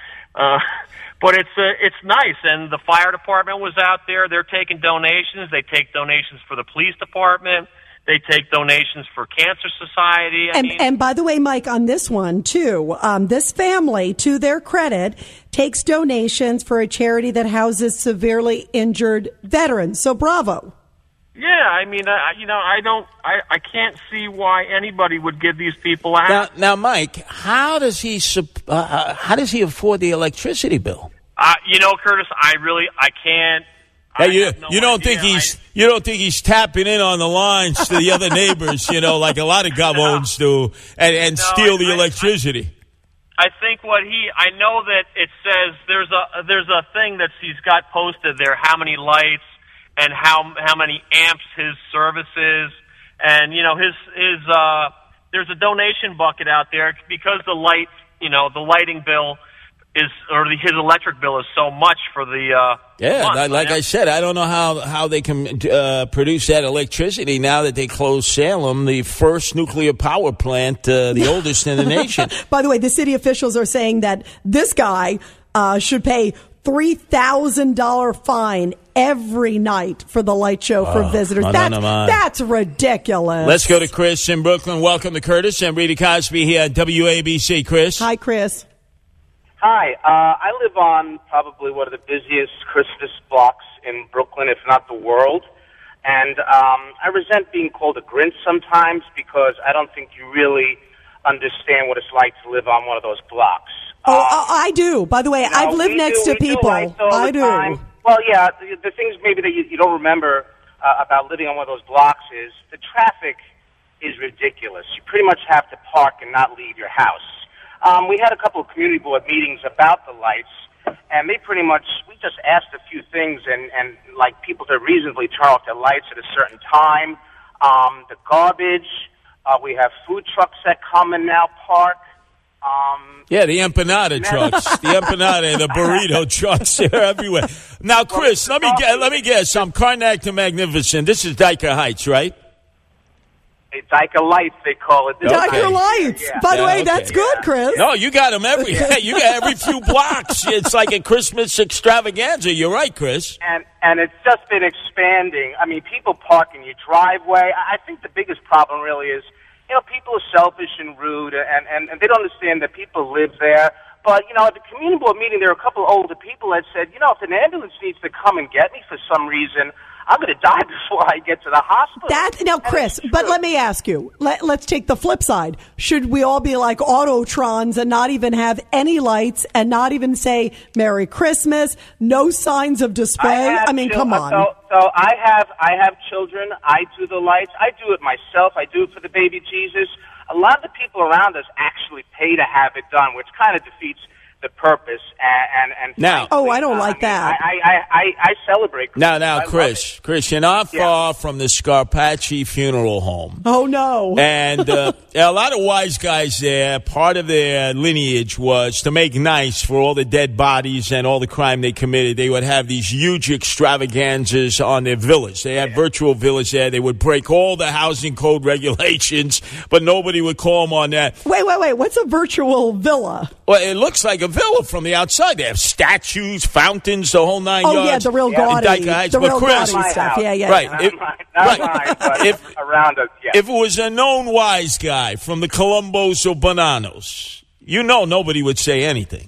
X: But it's nice, and the fire department was out there. They're taking donations. They take donations for the police department. They take donations for Cancer Society.
E: And by the way, Mike, on this one, too, this family, to their credit, takes donations for a charity that houses severely injured veterans. So bravo.
X: Yeah, I mean, I can't see why anybody would give these people out.
H: Now, Mike, how does he afford the electricity bill?
X: Curtis, I can't.
H: Hey, you don't think he's tapping in on the lines to the other neighbors, like a lot of gobos do, and steal the electricity.
X: I think I know that it says there's a thing that he's got posted there, how many lights and how many amps his service is, and there's a donation bucket out there because the lighting bill his electric bill is so much for the month.
H: Like I said, I don't know how they can produce that electricity now that they closed Salem, the first nuclear power plant, the oldest in the nation.
E: By the way, the city officials are saying that this guy should pay $3,000 fine every night for the light show for visitors. That's ridiculous.
H: Let's go to Chris in Brooklyn. Welcome to Curtis and Rita Cosby here at WABC. Chris.
E: Hi, Chris.
Y: Hi. I live on probably one of the busiest Christmas blocks in Brooklyn, if not the world. And I resent being called a Grinch sometimes because I don't think you really understand what it's like to live on one of those blocks.
E: I do. By the way, I've lived next to people. I do.
Y: Well, yeah, the things maybe that you don't remember, about living on one of those blocks is the traffic is ridiculous. You pretty much have to park and not leave your house. We had a couple of community board meetings about the lights, and we just asked a few things, and like people to reasonably turn off their lights at a certain time. The garbage, we have food trucks that come and now park.
H: Yeah, the empanada trucks, the empanada, the burrito trucks, they're everywhere. Now, Chris, let me guess. I'm Karnak the Magnificent. This is Dyker Heights, right?
Y: Dyker Lights, they call it.
E: Dyker Lights.
Y: Yeah.
E: By the way, that's good, Chris.
H: No, you got them every few blocks. It's like a Christmas extravaganza. You're right, Chris.
Y: And it's just been expanding. I mean, people park in your driveway. I think the biggest problem really is, people are selfish and rude, and they don't understand that people live there. But, at the community board meeting, there were a couple of older people that said, if an ambulance needs to come and get me for some reason, I'm going to die before I get to the hospital.
E: Now, Chris, but let me ask you, let's take the flip side. Should we all be like Autotrons and not even have any lights and not even say Merry Christmas, no signs of display? Come on.
Y: So I have children. I do the lights. I do it myself. I do it for the baby Jesus. A lot of the people around us actually pay to have it done, which kind of defeats the purpose. And
H: now,
E: I don't like that.
Y: I celebrate Christmas.
H: Now, Chris, you're not far from the Scarpacci Funeral Home.
E: Oh, no.
H: And a lot of wise guys there, part of their lineage was to make nice for all the dead bodies and all the crime they committed. They would have these huge extravaganzas on their villas. They had virtual villas there. They would break all the housing code regulations, but nobody would call them on that.
E: Wait. What's a virtual villa?
H: Well, it looks like a villa from the outside. They have statues, fountains, the whole nine yards.
E: Oh, yeah, the real gaudy.
H: The
E: real gaudy stuff. Yeah.
H: Right.
Y: Not mine, but around us, yeah.
H: If it was a known wise guy from the Columbos or Bonanos, nobody would say anything.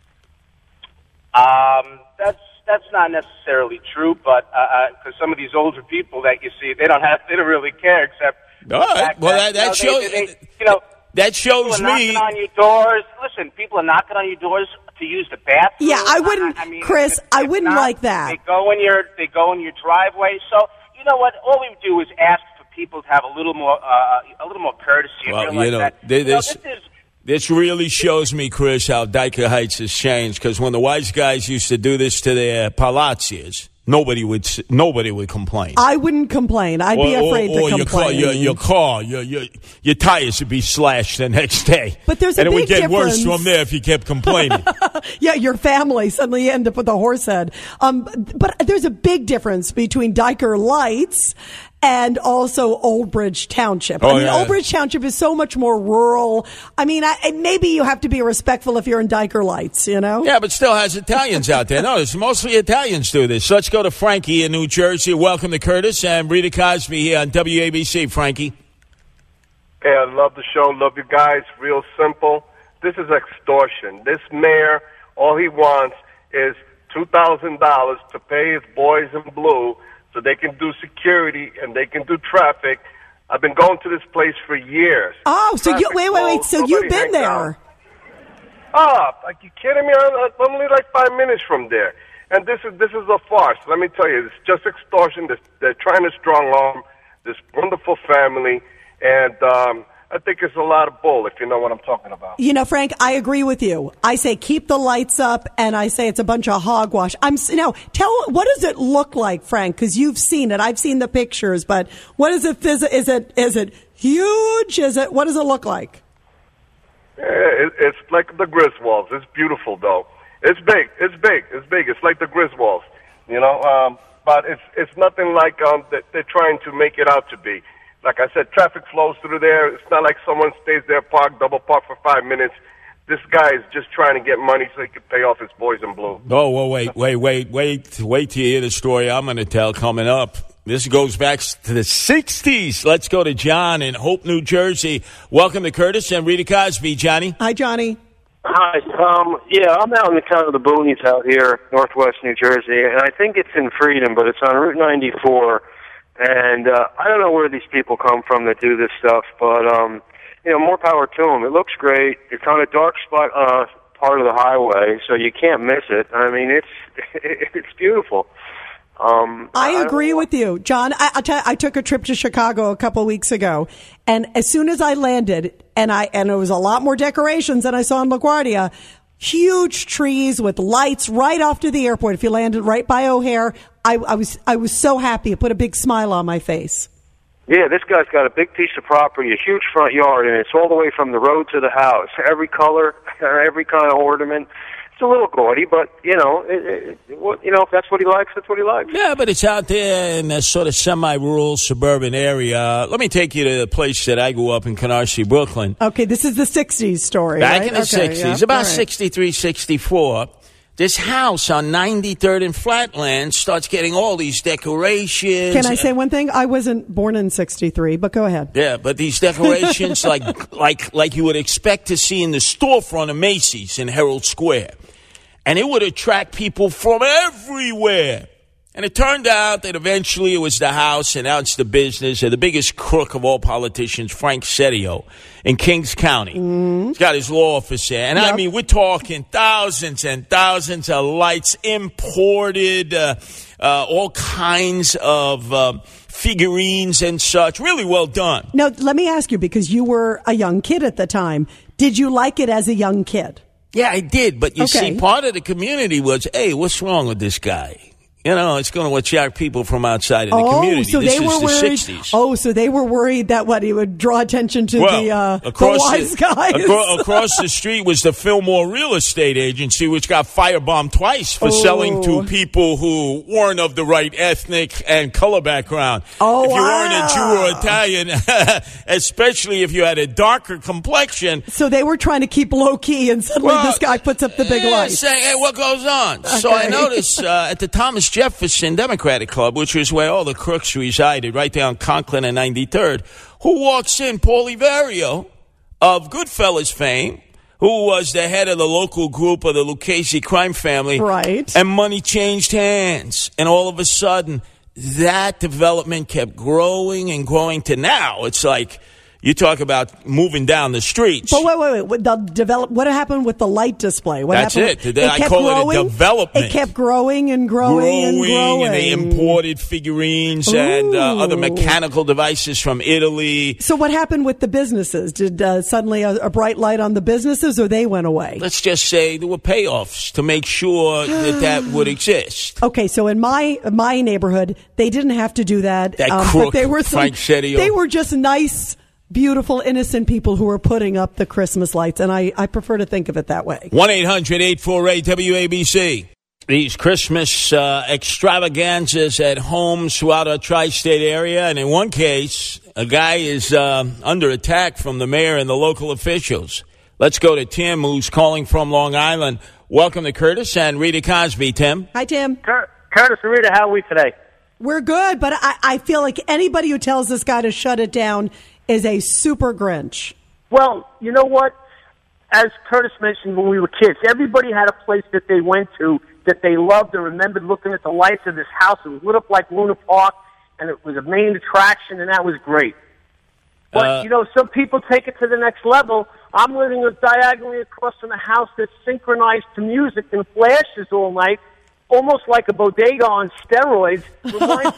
Y: That's not necessarily true, but because some of these older people that you see, they don't really care except.
H: All right. Well, that shows. That shows
Y: people are knocking on your doors. Listen, people are knocking on your doors to use the bathroom.
E: Yeah, I wouldn't, Chris. I wouldn't like that.
Y: They go in your driveway. So you know what? All we do is ask for people to have a little more courtesy.
H: Well, this really shows me, Chris, how Dyker Heights has changed. Because when the wise guys used to do this to their palacios, nobody would complain.
E: I wouldn't complain. I'd be afraid to complain.
H: Your tires would be slashed the next day.
E: But there's a big difference.
H: And it would get worse from there if you kept complaining.
E: Yeah, your family suddenly end up with a horse head. But there's a big difference between Dyker Lights and also Old Bridge Township. Old Bridge Township is so much more rural. Maybe you have to be respectful if you're in Dyker Lights,
H: Yeah, but still has Italians out there. No, it's mostly Italians do this. So let's go to Frankie in New Jersey. Welcome to Curtis and Rita Cosby here on WABC. Frankie.
K: Hey, I love the show. Love you guys. Real simple. This is extortion. This mayor, all he wants is $2,000 to pay his boys in blue so they can do security and they can do traffic. I've been going to this place for years.
E: Oh, so wait. So you've been there?
K: Are you kidding me? I'm only like 5 minutes from there. And this is a farce. Let me tell you, it's just extortion. They're trying to strong-arm this wonderful family. And I think it's a lot of bull, if you know what I'm talking about.
E: Frank, I agree with you. I say keep the lights up, and I say it's a bunch of hogwash. What does it look like, Frank? Because you've seen it. I've seen the pictures, but what is it? Is it huge? What does it look like?
K: It's like the Griswolds. It's beautiful, though. It's big. It's like the Griswolds, but it's nothing like that they're trying to make it out to be. Like I said, traffic flows through there. It's not like someone stays there double parked for 5 minutes. This guy is just trying to get money so he can pay off his boys in blue.
H: Oh, well, wait till you hear the story I'm going to tell coming up. This goes back to the 60s. Let's go to John in Hope, New Jersey. Welcome to Curtis and Rita Cosby. Johnny.
E: Hi, Johnny.
L: Hi. I'm out in the boonies out here, northwest New Jersey, and I think it's in Freedom, but it's on Route 94. And I don't know where these people come from that do this stuff, but more power to them. It looks great. It's on a dark spot part of the highway, so you can't miss it. It's beautiful.
E: I agree with you, John. I took a trip to Chicago a couple weeks ago, and as soon as I landed, and it was a lot more decorations than I saw in LaGuardia. Huge trees with lights right off to the airport. If you landed right by O'Hare, I was so happy. It put a big smile on my face.
L: Yeah, this guy's got a big piece of property, a huge front yard, and it's all the way from the road to the house. Every color, every kind of ornament. It's a little gaudy, but, if that's what he likes, that's what he likes.
H: Yeah, but it's out there in a sort of semi-rural suburban area. Let me take you to the place that I grew up in, Canarsie, Brooklyn.
E: Okay, this is the 60s story,
H: Back
E: right?
H: in the 60s, about 63, 64. This house on 93rd and Flatland starts getting all these decorations.
E: Can I say one thing? I wasn't born in 63, but go ahead.
H: Yeah, but these decorations like you would expect to see in the storefront of Macy's in Herald Square. And it would attract people from everywhere. And it turned out that eventually it was the house, and now it's the business of the biggest crook of all politicians, Frank Serio, in Kings County. He's got his law office there. And I mean, we're talking thousands and thousands of lights, imported, all kinds of figurines and such. Really well done.
E: Now, let me ask you, because you were a young kid at the time, did you like it as a young kid?
H: Yeah, I did. But you see, part of the community was, hey, what's wrong with this guy? It's going to attract people from outside of the community.
E: So
H: this
E: they were worried.
H: The 60s.
E: Oh, so they were worried that he would draw attention to the wise guys.
H: Across the street was the Fillmore Real Estate Agency, which got firebombed twice for selling to people who weren't of the right ethnic and color background.
E: Oh,
H: if you weren't a Jew or Italian, especially if you had a darker complexion.
E: So they were trying to keep low key, and suddenly this guy puts up the big lights.
H: Saying, hey, what goes on?
E: Okay.
H: So I noticed at the Thomas Jefferson Democratic Club, which was where all the crooks resided, right there on Conklin and 93rd, who walks in? Paulie Vario of Goodfellas fame, who was the head of the local group of the Lucchese crime family.
E: Right.
H: And money changed hands. And all of a sudden, that development kept growing and growing to now. It's like... You talk about moving down the streets.
E: But wait. What happened with the light display?
H: That's it. I call it a development.
E: It kept growing and growing and growing.
H: And they imported figurines and other mechanical devices from Italy.
E: So what happened with the businesses? Did suddenly a bright light on the businesses, or they went away?
H: Let's just say there were payoffs to make sure that would exist.
E: Okay, so in my neighborhood, they didn't have to do that.
H: That crook,
E: but they were
H: Frank Serio.
E: They were just nice, beautiful, innocent people who were putting up the Christmas lights, and I prefer to think of it that way.
H: 1-800-848-WABC. These Christmas extravaganzas at homes throughout our tri-state area, and in one case, a guy is under attack from the mayor and the local officials. Let's go to Tim, who's calling from Long Island. Welcome to Curtis and Rita Cosby. Tim.
E: Hi, Tim.
J: Curtis and Rita, how are we today?
E: We're good, but I feel like anybody who tells this guy to shut it down is a super Grinch.
J: Well, you know what? As Curtis mentioned when we were kids, everybody had a place that they went to that they loved and remembered looking at the lights of this house. It was lit up like Luna Park, and it was a main attraction, and that was great. But, some people take it to the next level. I'm living diagonally across from a house that's synchronized to music and flashes all night, almost like a bodega on steroids. Reminds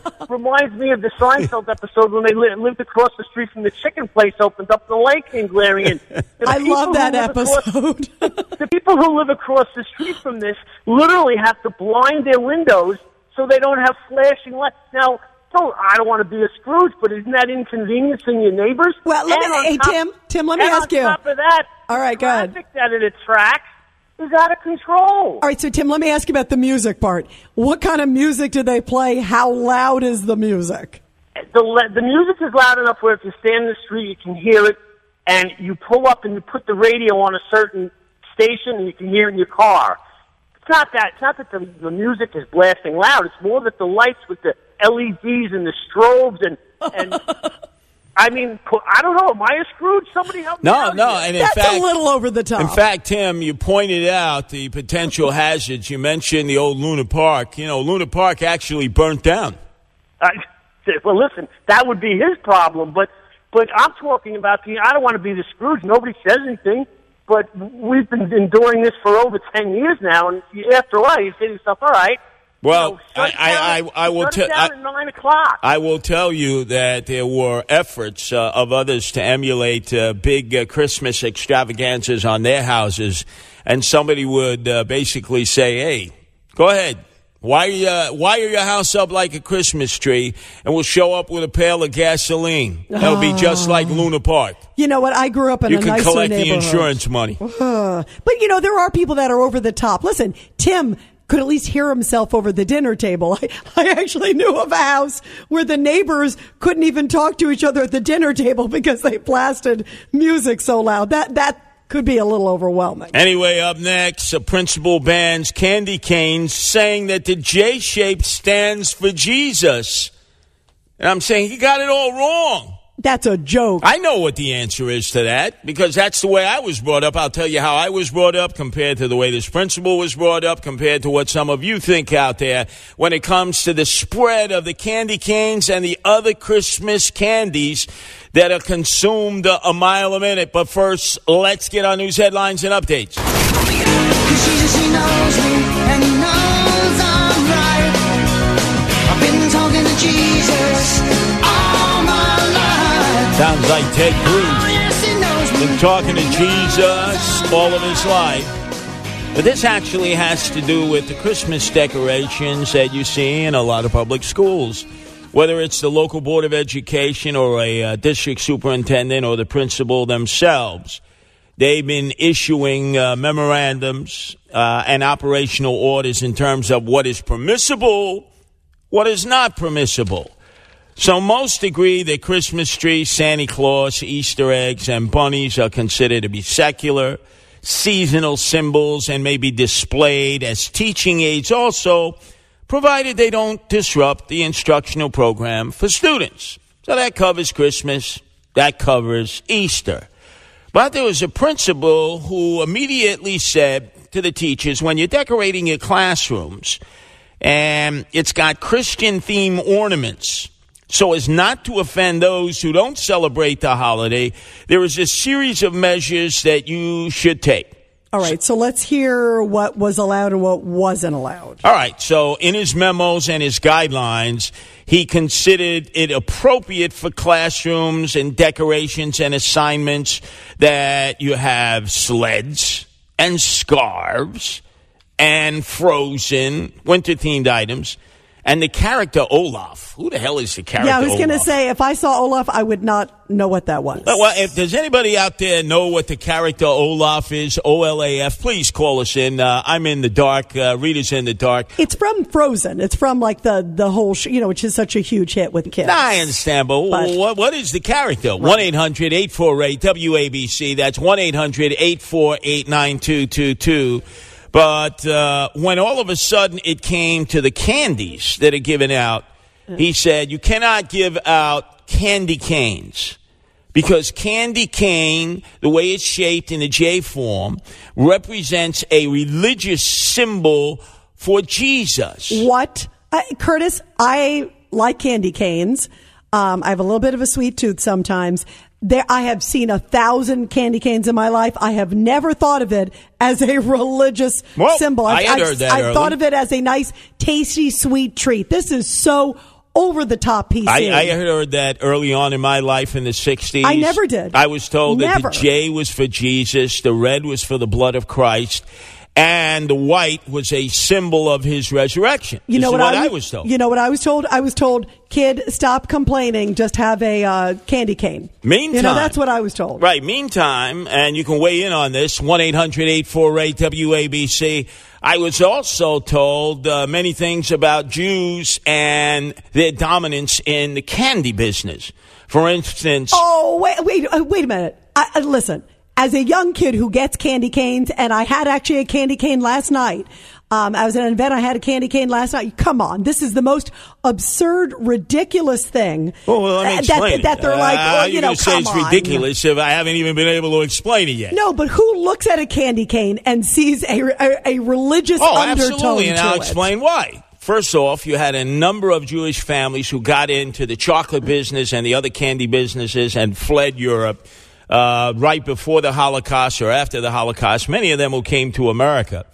J: me of the Seinfeld episode when they lived across the street from the chicken place opened up, the light came glaring in.
E: I love that episode.
J: The people who live across the street from this literally have to blind their windows so they don't have flashing lights. Now, I don't want to be a Scrooge, but isn't that inconveniencing your neighbors?
E: Well, Tim, let me ask you.
J: On top of that,
E: all right, go ahead.
J: The traffic that it attracts is out of control.
E: All right, so Tim, let me ask you about the music part. What kind of music do they play? How loud is the music?
J: The music is loud enough where if you stand in the street, you can hear it, and you pull up and you put the radio on a certain station, and you can hear it in your car. It's not that the music is blasting loud. It's more that the lights with the LEDs and the strobes and I mean, I don't know. Am I a Scrooge? Somebody help me out.
H: No, and in
E: That's
H: fact,
E: a little over the top.
H: In fact, Tim, you pointed out the potential hazards. You mentioned the old Luna Park. Luna Park actually burnt down.
J: Well, listen, that would be his problem, but I'm talking about I don't want to be the Scrooge. Nobody says anything, but we've been enduring this for over 10 years now, and after a while, you say to yourself, all right,
H: Well,
J: Shut
H: I will
J: shut it down at 9 o'clock.
H: I will tell you that there were efforts of others to emulate big Christmas extravaganzas on their houses, and somebody would basically say, "Hey, go ahead. Wire your house up like a Christmas tree, and we'll show up with a pail of gasoline. It'll be just like Luna Park.
E: You know what? I grew up in a nicer neighborhood.
H: You can collect the insurance money.
E: But, you know, there are people that are over the top. Listen, Tim could at least hear himself over the dinner table. I actually knew of a house where the neighbors couldn't even talk to each other at the dinner table because they blasted music so loud. That could be a little overwhelming.
H: Anyway, up next, a principal bans candy canes, saying that the J shape stands for Jesus. And I'm saying he got it all wrong.
E: That's a joke.
H: I know what the answer is to that, because that's the way I was brought up. I'll tell you how I was brought up compared to the way this principal was brought up, compared to what some of you think out there when it comes to the spread of the candy canes and the other Christmas candies that are consumed a mile a minute. But first, let's get our news headlines and updates.
Q: She knows me, and he knows I'm right. I've been talking to Jesus all my life.
H: Sounds like Ted Cruz. Been talking to Jesus all of his life. But this actually has to do with the Christmas decorations that you see in a lot of public schools. Whether it's the local board of education or a district superintendent or the principal themselves, they've been issuing memorandums and operational orders in terms of what is permissible, what is not permissible. So most agree that Christmas trees, Santa Claus, Easter eggs, and bunnies are considered to be secular, seasonal symbols, and may be displayed as teaching aids also, provided they don't disrupt the instructional program for students. So that covers Christmas, that covers Easter. But there was a principal who immediately said to the teachers, when you're decorating your classrooms and it's got Christian theme ornaments, so as not to offend those who don't celebrate the holiday, there is a series of measures that you should take.
E: All right, so let's hear what was allowed and what wasn't allowed.
H: All right, so in his memos and his guidelines, he considered it appropriate for classrooms and decorations and assignments that you have sleds and scarves and frozen winter-themed items. And the character Olaf. Who the hell is the character Olaf?
E: Yeah, I was going to say, if I saw Olaf, I would not know what that was.
H: Well, if does anybody out there know what the character Olaf is, OLAF, please call us in. I'm in the dark. Rita's in the dark.
E: It's from Frozen. It's from, like, the whole, which is such a huge hit with kids.
H: I understand, but what is the character? Right. 1-800-848-WABC. That's 1-800-848-9222. But when all of a sudden it came to the candies that are given out, he said, you cannot give out candy canes because candy cane, the way it's shaped in the J form, represents a religious symbol for Jesus.
E: What? Curtis, I like candy canes. I have a little bit of a sweet tooth sometimes. I have seen 1,000 candy canes in my life. I have never thought of it as a religious symbol.
H: I heard that
E: I've thought of it as a nice, tasty, sweet treat. This is so over the top, PC.
H: I heard that early on in my life in the 60s.
E: I never did.
H: I was told that the J was for Jesus, the red was for the blood of Christ, and the white was a symbol of his resurrection.
E: You know what
H: I was told.
E: You know what I was told? I was told, kid, stop complaining. Just have a candy cane.
H: Meantime.
E: That's what I was told.
H: Right. Meantime, and you can weigh in on this, 1-800-848-WABC. I was also told many things about Jews and their dominance in the candy business. For instance...
E: Oh, wait a minute. Listen. As a young kid who gets candy canes, and I had actually a candy cane last night. I was at an event, I had a candy cane last night. Come on, this is the most absurd, ridiculous thing.
H: Well, let me explain
E: that they're like,
H: you're going to say it's ridiculous if I haven't even been able to explain it yet.
E: No, but who looks at a candy cane and sees a religious undertone
H: absolutely, and I'll
E: to
H: explain why. First off, you had a number of Jewish families who got into the chocolate business and the other candy businesses and fled Europe. Right before the Holocaust or after the Holocaust, many of them who came to America.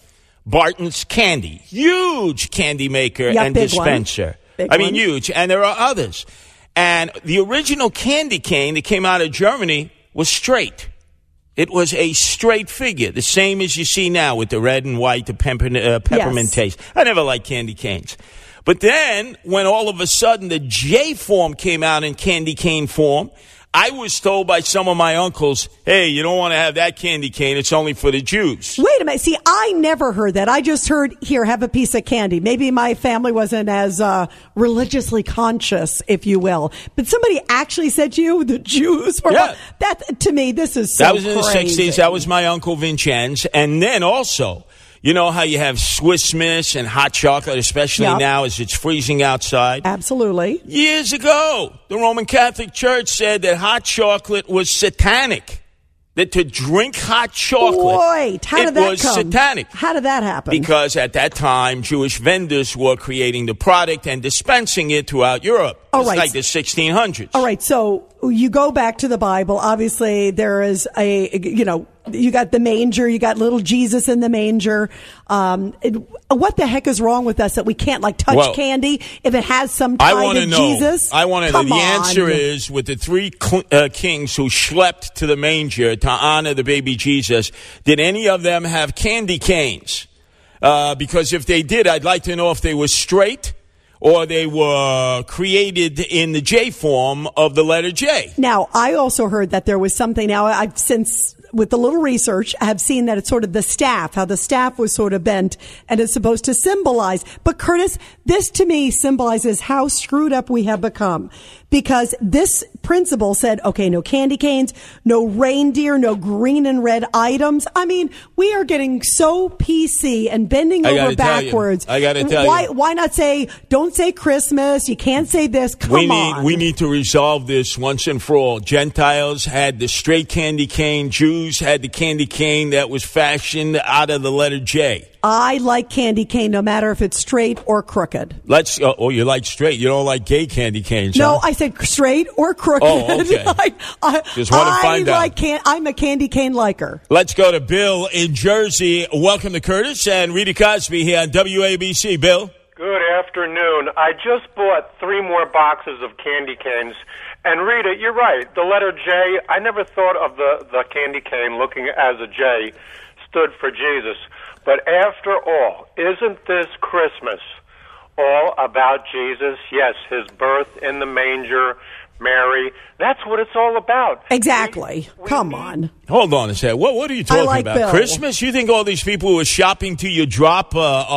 H: Barton's Candy. Huge candy maker
E: Yeah,
H: and
E: big
H: dispenser.
E: Big
H: I mean,
E: one.
H: huge. And there are others. And the original candy cane that came out of Germany was straight. It was a straight figure, the same as you see now with the red and white, the peppermint taste. I never liked candy canes. But then, when all of a sudden the J form came out in candy cane form, I was told by some of my uncles, hey, you don't want to have that candy cane. It's only for the Jews.
E: Wait a minute. See, I never heard that. I just heard, here, have a piece of candy. Maybe my family wasn't as religiously conscious, if you will. But somebody actually said to you, the Jews were...
H: Yeah.
E: That, to me, this is so
H: That was in
E: crazy.
H: the 60s. That was my Uncle Vincenz. And then also, you know how you have Swiss Miss and hot chocolate, especially
E: Yep.
H: now as it's freezing outside?
E: Absolutely.
H: Years ago, the Roman Catholic Church said that hot chocolate was satanic. That to drink hot chocolate,
E: Wait, how did that
H: was
E: come?
H: satanic.
E: How did that happen?
H: Because at that time, Jewish vendors were creating the product and dispensing it throughout Europe.
E: All
H: It's
E: right.
H: like the 1600s.
E: All right, so you go back to the Bible. Obviously, there is you got the manger, you got little Jesus in the manger. What the heck is wrong with us that we can't touch candy if it has some tie
H: I want
E: to
H: to know.
E: Jesus?
H: I want to know.
E: Come
H: The
E: on.
H: answer is with the three kings who schlepped to the manger to honor the baby Jesus, did any of them have candy canes? Because if they did, I'd like to know if they were straight or they were created in the J form of the letter J.
E: Now, I also heard that there was something. Now, I've since, with the little research, I have seen that it's sort of the staff, how the staff was sort of bent and it's supposed to symbolize. But Curtis, this to me symbolizes how screwed up we have become. Because this principle said, okay, no candy canes, no reindeer, no green and red items. I mean, we are getting so PC and bending over backwards.
H: I got to tell you.
E: Why not say, don't say Christmas, you can't say this, come on.
H: We need to resolve this once and for all. Gentiles had the straight candy cane. Jews had the candy cane that was fashioned out of the letter J.
E: I like candy cane no matter if it's straight or crooked.
H: You like straight. You don't like gay candy canes,
E: No,
H: huh?
E: I said straight or crooked.
H: Oh, okay. Just want to find out.
E: I'm a candy cane liker.
H: Let's go to Bill in Jersey. Welcome to Curtis and Rita Cosby here on WABC. Bill?
M: Good afternoon. I just bought 3 more boxes of candy canes. And Rita, you're right. The letter J, I never thought of the candy cane looking as a J stood for Jesus. But after all, isn't this Christmas all about Jesus? Yes, his birth in the manger, Mary. That's what it's all about.
E: Exactly. Come on.
H: Hold on a second. What are you talking
E: like
H: about?
E: Bill.
H: Christmas? You think all these people who are shopping to your drop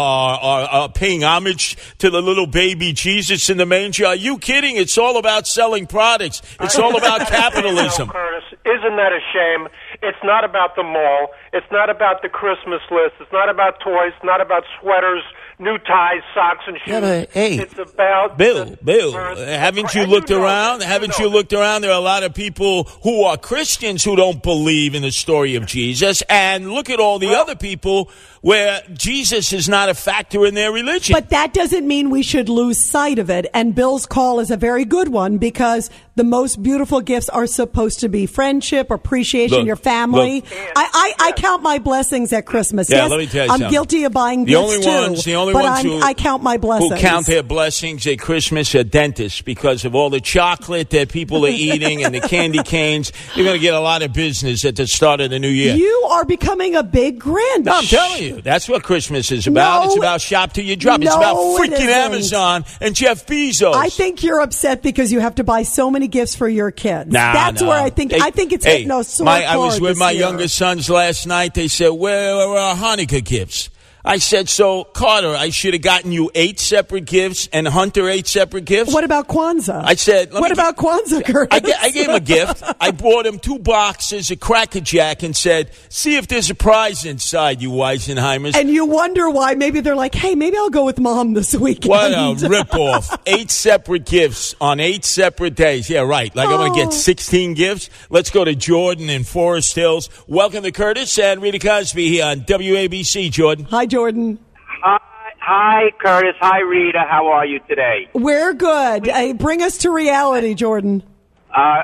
H: are paying homage to the little baby Jesus in the manger? Are you kidding? It's all about selling products. It's all about capitalism.
M: Curtis, isn't that a shame? It's not about the mall. It's not about the Christmas list. It's not about toys. It's not about sweaters, new ties, socks, and shoes.
H: Yeah, but, hey,
M: it's about
H: Bill, haven't you looked around? Haven't you looked around? There are a lot of people who are Christians who don't believe in the story of Jesus. And look at all the other people where Jesus is not a factor in their religion.
E: But that doesn't mean we should lose sight of it. And Bill's call is a very good one because the most beautiful gifts are supposed to be friendship, appreciation, your family. I count my blessings at Christmas.
H: Yeah,
E: yes,
H: let me tell you
E: I'm
H: something.
E: guilty of buying
H: The
E: gifts
H: only
E: but
H: ones
E: I count my blessings.
H: who count their blessings at Christmas are dentists because of all the chocolate that people are eating and the candy canes. You're going to get a lot of business at the start of the new year.
E: You are becoming a big Grinch.
H: No, I'm telling you. That's what Christmas is about. It's about shop till you drop. It's about freaking Amazon and Jeff Bezos.
E: I think you're upset because you have to buy so many gifts for your kids.
H: Nah,
E: That's where I think it's hitting a sore
H: I was
E: chord
H: with
E: this
H: my
E: year.
H: youngest sons last night. They said, where are our Hanukkah gifts? I said, so, Carter, I should have gotten you 8 separate gifts and Hunter 8 separate gifts.
E: What about Kwanzaa?
H: I said,
E: what about Kwanzaa, Curtis?
H: I gave him a gift. I bought him 2 boxes of Cracker Jack and said, see if there's a prize inside, you Weisenheimers.
E: And you wonder why maybe they're like, hey, maybe I'll go with Mom this weekend.
H: What a ripoff. 8 separate gifts on 8 separate days. Yeah, right. Like I'm going to get 16 gifts. Let's go to Jordan in Forest Hills. Welcome to Curtis and Rita Cosby here on WABC, Jordan.
E: Hi, Jordan.
N: Hi, Curtis. Hi, Rita. How are you today?
E: We're good. Bring us to reality, Jordan.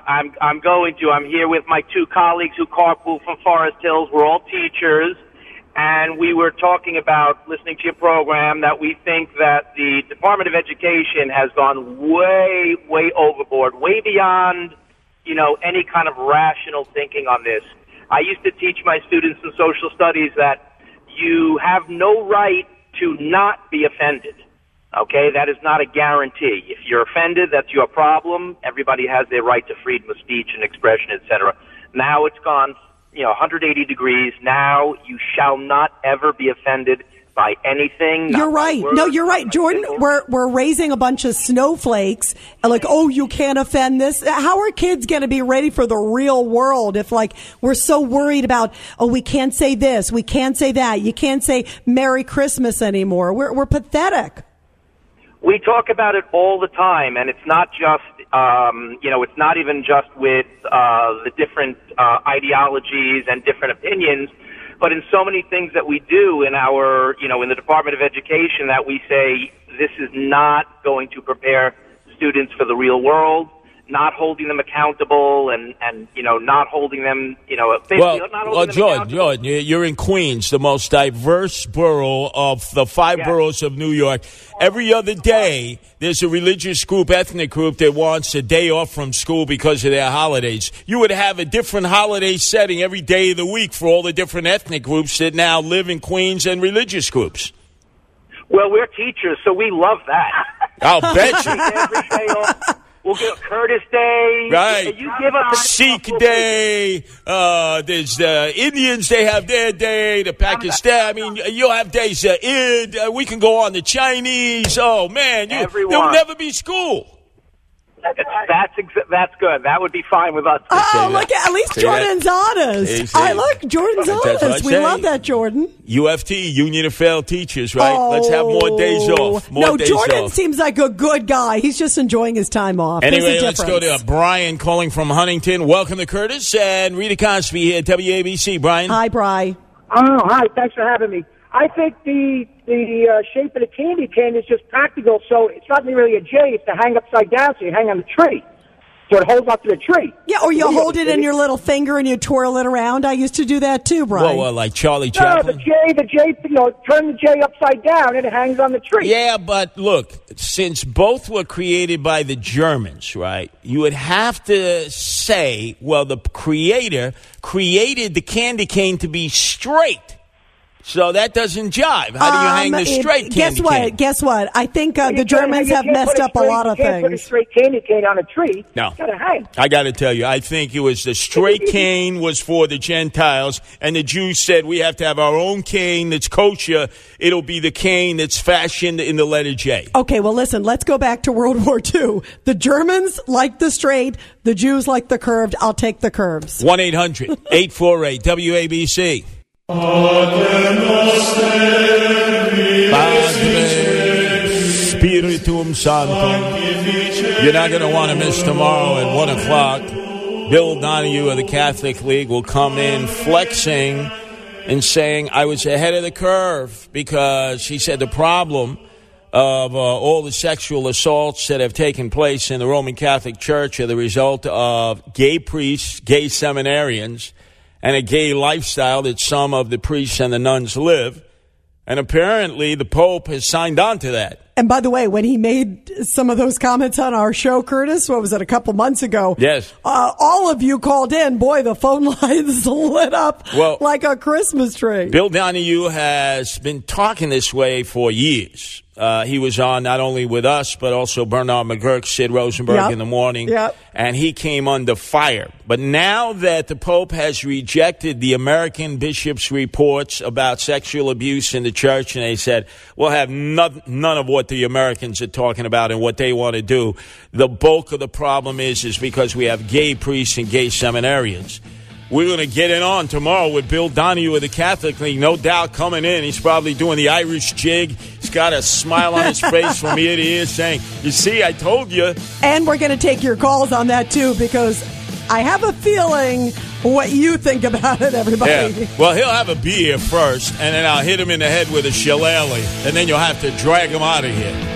N: I'm going to. I'm here with my 2 colleagues who carpool from Forest Hills. We're all teachers. and we were talking about listening to your program that we think that the Department of Education has gone way, way overboard, way beyond, any kind of rational thinking on this. I used to teach my students in social studies that you have no right to not be offended. Okay, that is not a guarantee. If you're offended, that's your problem. Everybody has their right to freedom of speech and expression, etc. Now it's gone, 180 degrees. Now you shall not ever be offended by anything.
E: You're right. No, you're right, Jordan. We're raising a bunch of snowflakes, and you can't offend this. How are kids going to be ready for the real world if we're so worried about we can't say this, we can't say that, you can't say Merry Christmas anymore? We're pathetic.
N: We talk about it all the time, and it's not just, it's not even just with the different ideologies and different opinions, but in so many things that we do in our, in the Department of Education that we say this is not going to prepare students for the real world, not holding them accountable and not holding them, basically not holding them accountable.
H: Jordan, you're in Queens, the most diverse borough of the 5 boroughs of New York. Every other day, there's a religious group, ethnic group that wants a day off from school because of their holidays. You would have a different holiday setting every day of the week for all the different ethnic groups that now live in Queens and religious groups.
N: Well, we're teachers, so we love that.
H: I'll bet you.
N: Every day off. We'll give Curtis Day.
H: Right.
N: You give us
H: Sikh Day. There's the Indians. They have their day. The Pakistan. I mean, you'll have days. Eid. We can go on. The Chinese. Oh man, there'll never be school.
N: That's good. That would be fine with us.
E: Oh, look, at least Jordan's honest. Jordan's honest. We love that, Jordan.
H: UFT, Union of Failed Teachers, right? Let's have more days off.
E: Jordan seems like a good guy. He's just enjoying his time off.
H: Anyway, let's go to Brian calling from Huntington. Welcome to Curtis and Rita Cosby here at WABC. Brian.
E: Hi, Brian.
O: Oh, hi. Thanks for having me. I think the shape of the candy cane is just practical, so it's not really a J. It's to hang upside down, so you hang on the tree. So it holds up to the tree.
E: Yeah, or you hold it in your little finger and you twirl it around. I used to do that too, Brian.
H: Well, like Charlie Chaplin?
O: No, the J, turn the J upside down and it hangs on the tree.
H: Yeah, but look, since both were created by the Germans, right, you would have to say, well, the creator created the candy cane to be straight. So that doesn't jive. How do you hang the straight candy cane?
E: Guess what? I think the Germans have messed up a lot of things.
O: You can't put a straight candy cane on a tree.
H: No.
O: It's got to hang.
H: I got to tell you, I think it was the straight cane was for the Gentiles, and the Jews said we have to have our own cane that's kosher. It'll be the cane that's fashioned in the letter J.
E: Okay, well, listen, let's go back to World War II. The Germans like the straight. The Jews like the curved. I'll take the curves.
H: 1-800-848-WABC. Padre Spiritum Sanctum. You're not going to want to miss tomorrow at 1 o'clock. Bill Donahue of the Catholic League will come in flexing and saying, I was ahead of the curve, because he said the problem of all the sexual assaults that have taken place in the Roman Catholic Church are the result of gay priests, gay seminarians, and a gay lifestyle that some of the priests and the nuns live. And apparently the Pope has signed on to that.
E: And by the way, when he made some of those comments on our show, Curtis, what was it, a couple months ago?
H: Yes.
E: All of you called in. Boy, the phone lines lit up like a Christmas tree.
H: Bill Donahue has been talking this way for years. He was on not only with us, but also Bernard McGurk, Sid Rosenberg in the morning.
E: Yep.
H: And he came under fire. But now that the Pope has rejected the American bishops' reports about sexual abuse in the church, and they said, we'll have none of what the Americans are talking about and what they want to do, the bulk of the problem is because we have gay priests and gay seminarians. We're going to get it on tomorrow with Bill Donahue of the Catholic League, no doubt coming in. He's probably doing the Irish jig. He's got a smile on his face from ear to ear saying, you see, I told you.
E: And we're going to take your calls on that, too, because I have a feeling what you think about it, everybody.
H: Yeah. Well, he'll have a beer first, and then I'll hit him in the head with a shillelagh, and then you'll have to drag him out of here.